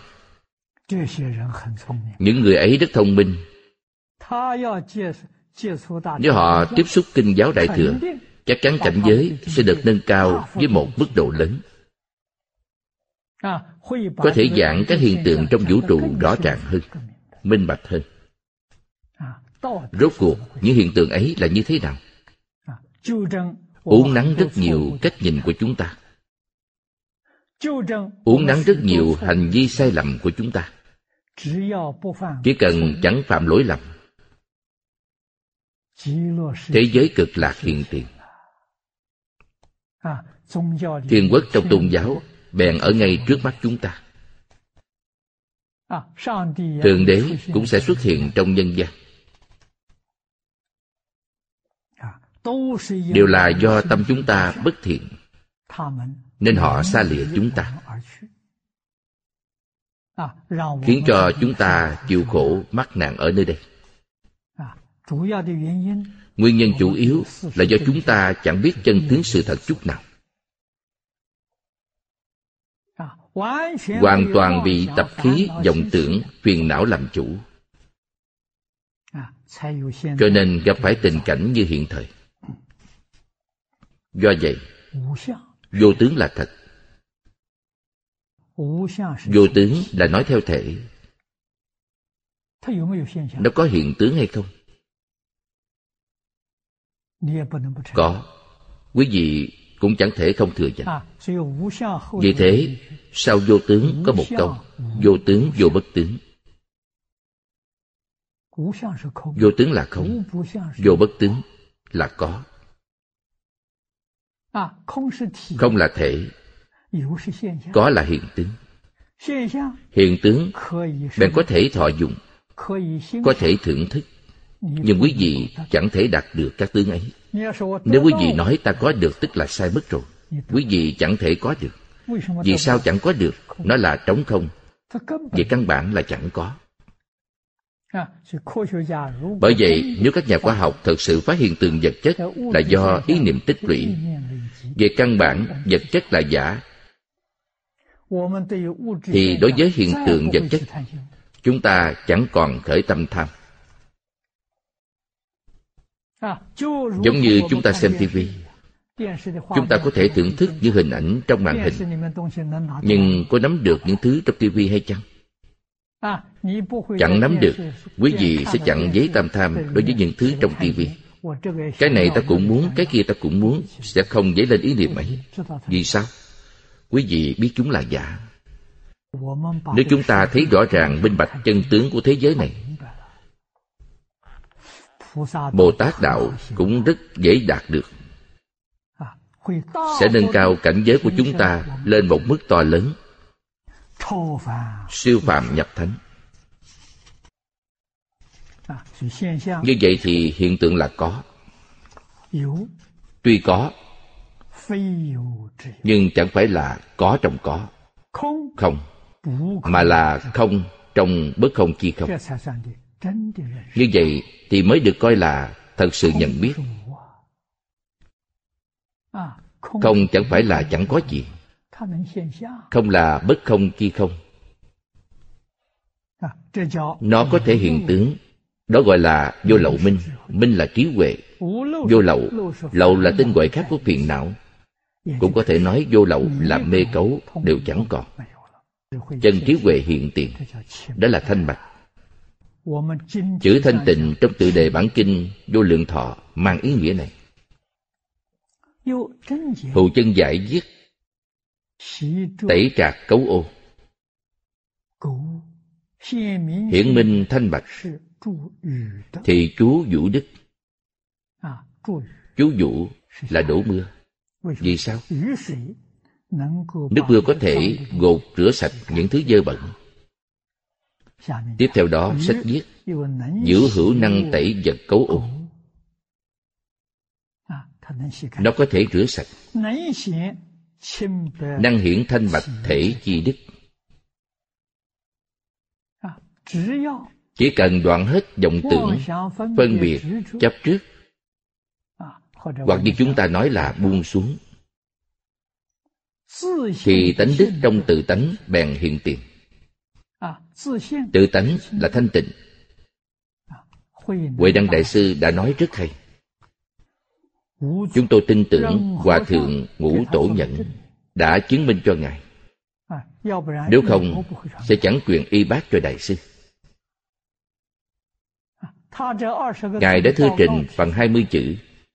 Những người ấy rất thông minh. Nếu họ tiếp xúc kinh giáo Đại Thừa, chắc chắn cảnh giới sẽ được nâng cao với một mức độ lớn. Có thể giảng các hiện tượng trong vũ trụ rõ ràng hơn, minh bạch hơn. Rốt cuộc những hiện tượng ấy là như thế nào? Uốn nắn rất nhiều cách nhìn của chúng ta, uốn nắn rất nhiều hành vi sai lầm của chúng ta. Chỉ cần chẳng phạm lỗi lầm, thế giới cực lạc hiện tiền. Thiên quốc trong tôn giáo bèn ở ngay trước mắt chúng ta. Thượng đế cũng sẽ xuất hiện trong nhân gian. Đều là do tâm chúng ta bất thiện, nên họ xa lìa chúng ta, khiến cho chúng ta chịu khổ mắc nạn ở nơi đây. Nguyên nhân chủ yếu là do chúng ta chẳng biết chân tướng sự thật chút nào. Hoàn toàn bị tập khí, vọng tưởng, phiền não làm chủ, cho nên gặp phải tình cảnh như hiện thời. Do vậy, vô tướng là thật. Vô tướng là nói theo thể. Nó có hiện tướng hay không? Có. Quý vị cũng chẳng thể không thừa nhận. Vì thế, sau vô tướng có một câu: vô tướng vô bất tướng. Vô tướng là không, vô bất tướng là có. Không là thể, có là hiện tướng. Hiện tướng bạn có thể thọ dụng, có thể thưởng thức, nhưng quý vị chẳng thể đạt được các tướng ấy. Nếu quý vị nói ta có được tức là sai mất rồi. Quý vị chẳng thể có được. Vì sao chẳng có được? Nó là trống không. Về căn bản là chẳng có. Bởi vậy, nếu các nhà khoa học thực sự phát hiện tượng vật chất là do ý niệm tích lũy, về căn bản vật chất là giả, thì đối với hiện tượng vật chất, chúng ta chẳng còn khởi tâm tham. Giống như chúng ta xem tivi, chúng ta có thể thưởng thức những hình ảnh trong màn hình, nhưng có nắm được những thứ trong tivi hay chăng? Chẳng nắm được. Quý vị sẽ chẳng dấy tâm tham đối với những thứ trong tivi. Cái này ta cũng muốn, cái kia ta cũng muốn, sẽ không dấy lên ý niệm ấy. Vì sao? Quý vị biết chúng là giả. Nếu chúng ta thấy rõ ràng minh bạch chân tướng của thế giới này, Bồ Tát Đạo cũng rất dễ đạt được. Sẽ nâng cao cảnh giới của chúng ta lên một mức to lớn, siêu phàm nhập thánh. Như vậy thì hiện tượng là có. Tuy có, nhưng chẳng phải là có trong có. Không, mà là không trong bất không chi không. Như vậy thì mới được coi là thật sự nhận biết. Không chẳng phải là chẳng có gì. Không là bất không chi không. Nó có thể hiện tướng. Đó gọi là vô lậu minh. Minh là trí huệ. Vô lậu, lậu là tên gọi khác của phiền não. Cũng có thể nói vô lậu là mê cấu đều chẳng còn. Chân trí huệ hiện tiền. Đó là thanh bạch. Chữ thanh tịnh trong tự đề bản kinh Vô Lượng Thọ mang ý nghĩa này. Hữu Chân Giải viết: tẩy trạc cấu ô, hiển minh thanh bạch, thì chú vũ đức. Chú vũ là đổ mưa. Vì sao? Nước mưa có thể gột rửa sạch những thứ dơ bẩn. Tiếp theo đó sách viết: giữ hữu năng tẩy vật cấu ô. Nó có thể rửa sạch. Năng hiển thanh bạch thể chi đức. Chỉ cần đoạn hết vọng tưởng, phân biệt, chấp trước, hoặc như chúng ta nói là buông xuống, thì tánh đức trong tự tánh bèn hiện tiền. Tự tánh là thanh tịnh. Huệ Năng Đại Sư đã nói rất hay. Chúng tôi tin tưởng Hòa Thượng Ngũ Tổ Nhẫn đã chứng minh cho Ngài. Nếu không, sẽ chẳng truyền y bác cho Đại Sư. Ngài đã thư trình bằng hai mươi chữ.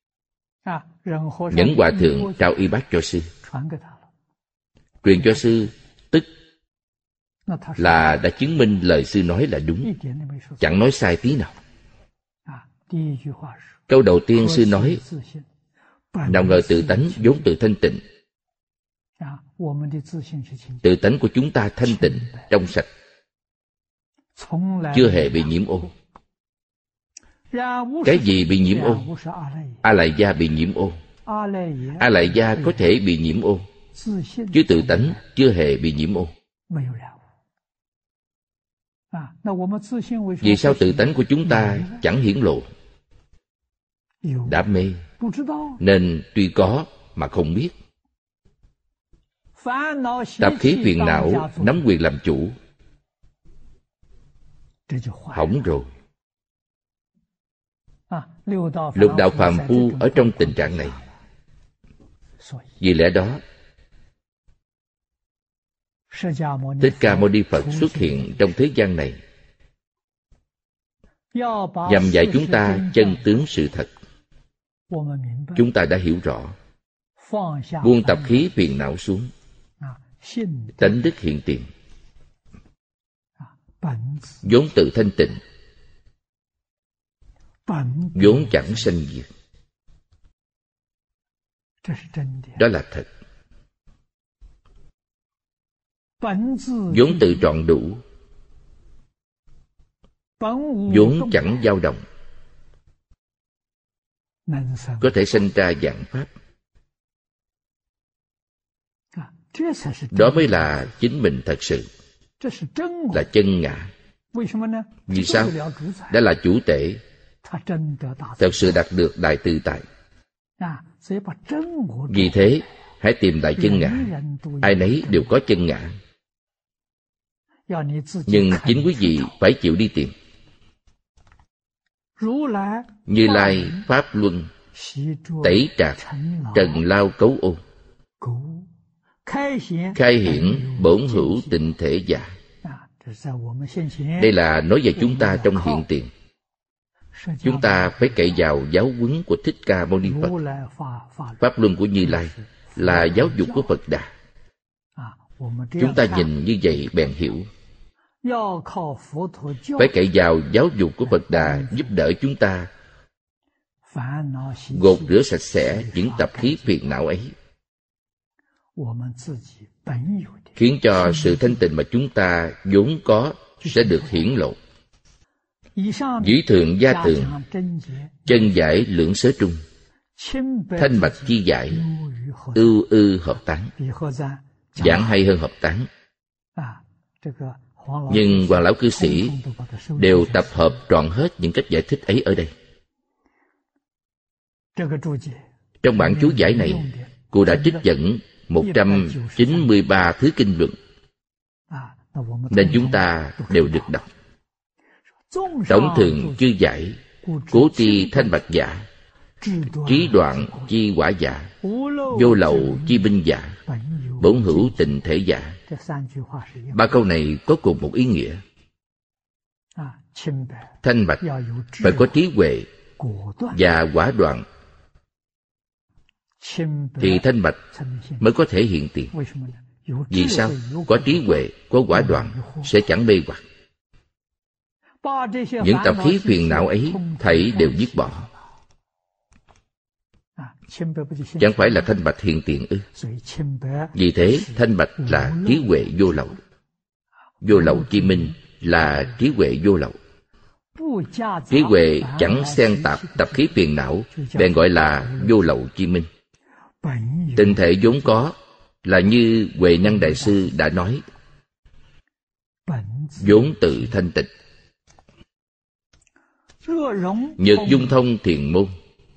Nhẫn Hòa Thượng trao y bác cho Sư. Truyền cho Sư, tức là đã chứng minh lời Sư nói là đúng, chẳng nói sai tí nào. Câu đầu tiên Sư nói: nào ngờ tự tánh vốn tự thanh tịnh. Tự tánh của chúng ta thanh tịnh, trong sạch, chưa hề bị nhiễm ô. Cái gì bị nhiễm ô? A Lại Gia bị nhiễm ô. A Lại Gia có thể bị nhiễm ô, chứ tự tánh chưa hề bị nhiễm ô. Vì sao tự tánh của chúng ta chẳng hiển lộ? Đã mê, nên tuy có mà không biết. Tập khí phiền não nắm quyền làm chủ, hỏng rồi. Lục đạo phàm phu ở trong tình trạng này. Vì lẽ đó, Thích Ca Mâu Ni Phật xuất hiện trong thế gian này nhằm dạy chúng ta chân tướng sự thật. Chúng ta đã hiểu rõ, buông tập khí phiền não xuống, tánh đức hiện tiền, vốn tự thanh tịnh, vốn chẳng sanh diệt. Đó là thật. Vốn tự trọn đủ, vốn chẳng dao động, có thể sinh ra vạn pháp. Đó mới là chính mình thật sự, là chân ngã. Vì sao? Đã là chủ tể, thật sự đạt được đại tự tại. Vì thế, hãy tìm lại chân ngã. Ai nấy đều có chân ngã, nhưng chính quý vị phải chịu đi tìm. Như Lai Pháp Luân tẩy trạc trần lao cấu ô, khai hiển bổn hữu tịnh thể giả. Đây là nói về chúng ta trong hiện tiền. Chúng ta phải cậy vào giáo huấn của Thích Ca Mâu Ni Phật. Pháp Luân của Như Lai là giáo dục của Phật Đà. Chúng ta nhìn như vậy bèn hiểu. Phải cậy vào giáo dục của Phật Đà giúp đỡ chúng ta gột rửa sạch sẽ những tập khí phiền não ấy, khiến cho sự thanh tịnh mà chúng ta vốn có sẽ được hiển lộ. Dĩ thượng gia tường, chân giải lưỡng sớ trung, thanh bạch chi giải, ưu ư hợp tán. Giảng hay hơn hợp tán. Nhưng Hoàng lão cư sĩ đều tập hợp trọn hết những cách giải thích ấy ở đây. Trong bản chú giải này, cô đã trích dẫn một trăm chín mươi ba thứ kinh luận, nên chúng ta đều được đọc. Tổng thường chư giải, cố tri thanh bạch giả, trí đoạn chi quả giả, vô lậu chi binh giả, bổn hữu tịnh thể giả. Ba câu này có cùng một ý nghĩa. Thanh bạch phải có trí huệ và quả đoạn, thì thanh bạch mới có thể hiện tiền. Vì sao? Có trí huệ, có quả đoạn sẽ chẳng mê hoặc. Những tập khí phiền não ấy thảy đều dứt bỏ. Chẳng phải là thanh bạch hiện tiền ư? Vì thế thanh bạch là trí huệ vô lậu. Vô lậu chi minh là trí huệ vô lậu. Trí huệ chẳng xen tạp tập khí phiền não, bèn gọi là vô lậu chi minh. Tịnh thể vốn có là như Huệ Năng Đại Sư đã nói, vốn tự thanh tịnh. Nhược dung thông thiền môn,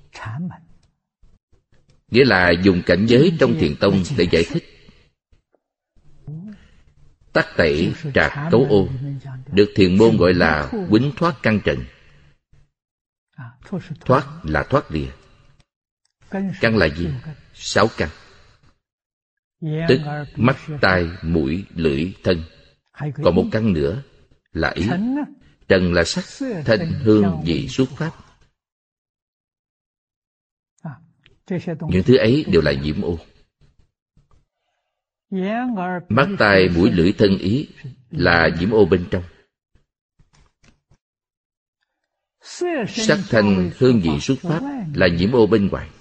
nghĩa là dùng cảnh giới trong thiền tông để giải thích. Tắc tẩy trạc cấu ô, được thiền môn gọi là quýnh thoát căn trần. Thoát là thoát lìa. Căn là gì? Sáu căn, tức mắt, tai, mũi, lưỡi, thân. Còn một căn nữa là ý. Trần là sắc, thanh, hương, vị, xuất pháp. Những thứ ấy đều là nhiễm ô. Mắt, tai, mũi, lưỡi, thân, ý là nhiễm ô bên trong. Sắc, thanh, hương, vị, xuất pháp là nhiễm ô bên ngoài.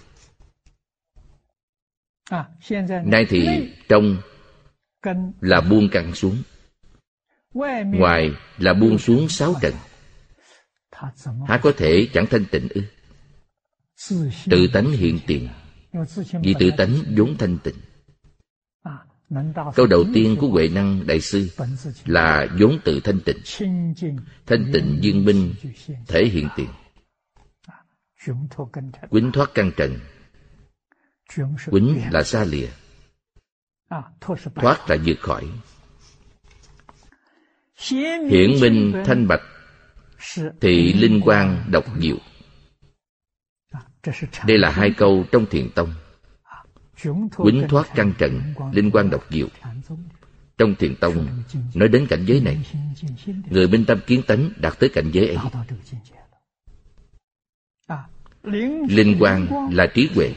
Nay thì trong là buông căn xuống, ngoài là buông xuống sáu trần. Há có thể chẳng thanh tịnh ư? Tự tánh hiện tiền, vì tự tánh vốn thanh tịnh. Câu đầu tiên của Huệ Năng Đại Sư là vốn tự thanh tịnh. Thanh tịnh viên minh thể hiện tiền. Quýnh thoát căn trần. Quýnh là xa lìa, thoát là vượt khỏi. Hiển minh thanh bạch, thị linh quang độc diệu. Đây là hai câu trong thiền tông. Quýnh thoát căn trần, linh quang độc diệu. Trong Thiền tông nói đến cảnh giới này, người minh tâm kiến tánh đạt tới cảnh giới ấy. Linh quang là trí huệ.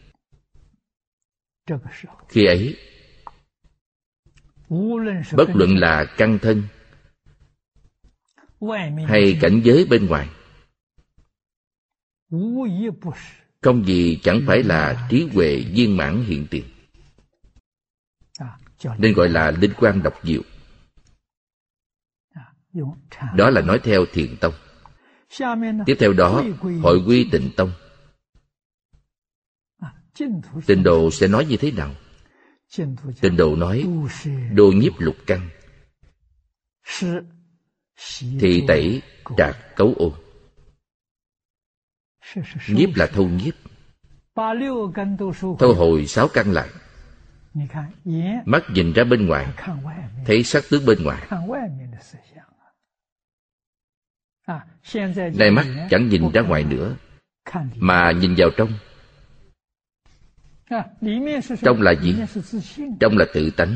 Khi ấy, bất luận là căn thân hay cảnh giới bên ngoài, không gì chẳng phải là trí huệ viên mãn hiện tiền, nên gọi là linh quang độc diệu. Đó là nói theo Thiền tông. Tiếp theo đó, hội quy Tịnh tông. Tịnh độ sẽ nói như thế nào? Tịnh độ nói đô nhiếp lục căn, thì tẩy trạc cấu ô. Nhiếp là thâu nhiếp, thâu hồi sáu căn lại. Mắt nhìn ra bên ngoài, thấy sắc tướng bên ngoài. Nay mắt chẳng nhìn ra ngoài nữa, mà nhìn vào trong. Trong là gì? Trong là tự tánh.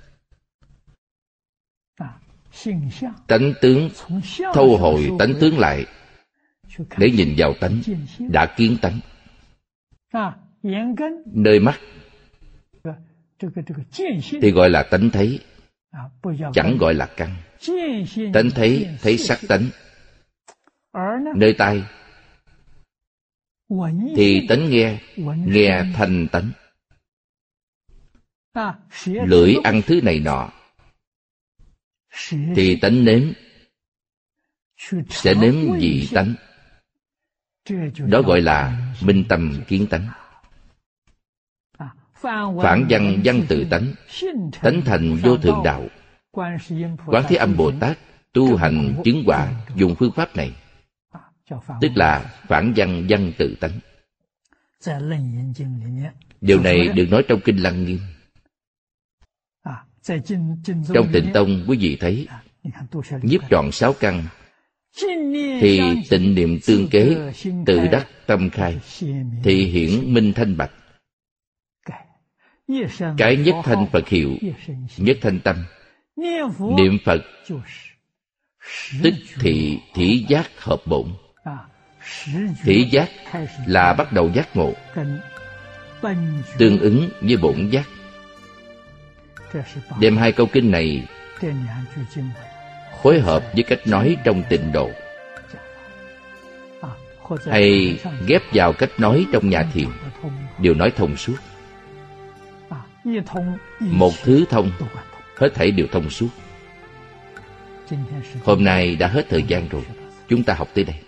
Tánh tướng thâu hồi tánh tướng lại để nhìn vào tánh, đã kiến tánh. Nơi mắt thì gọi là tánh thấy, chẳng gọi là căn. Tánh thấy, thấy sắc tánh. Nơi tai thì tánh nghe, nghe thanh tánh. Lưỡi ăn thứ này nọ thì tánh nếm, sẽ nếm vị tánh. Đó gọi là minh tâm kiến tánh. Phản văn văn tự tánh, tánh thành vô thượng đạo. Quán Thế Âm Bồ Tát tu hành chứng quả dùng phương pháp này, tức là phản văn văn tự tánh. Điều này được nói trong Kinh Lăng Nghiêm. Trong Tịnh tông quý vị thấy, nhiếp trọn sáu căn thì tịnh niệm tương kế, tự đắc tâm khai, thì hiển minh thanh bạch. Cái nhất thanh Phật hiệu, nhất thanh tâm. Niệm Phật tức thị thỉ giác hợp bổn. Thỉ giác là bắt đầu giác ngộ, tương ứng với bổn giác. Đem hai câu kinh này phối hợp với cách nói trong Tịnh độ, hay ghép vào cách nói trong nhà thiền, đều nói thông suốt. Một thứ thông, hết thảy đều thông suốt. Hôm nay đã hết thời gian rồi, chúng ta học tới đây.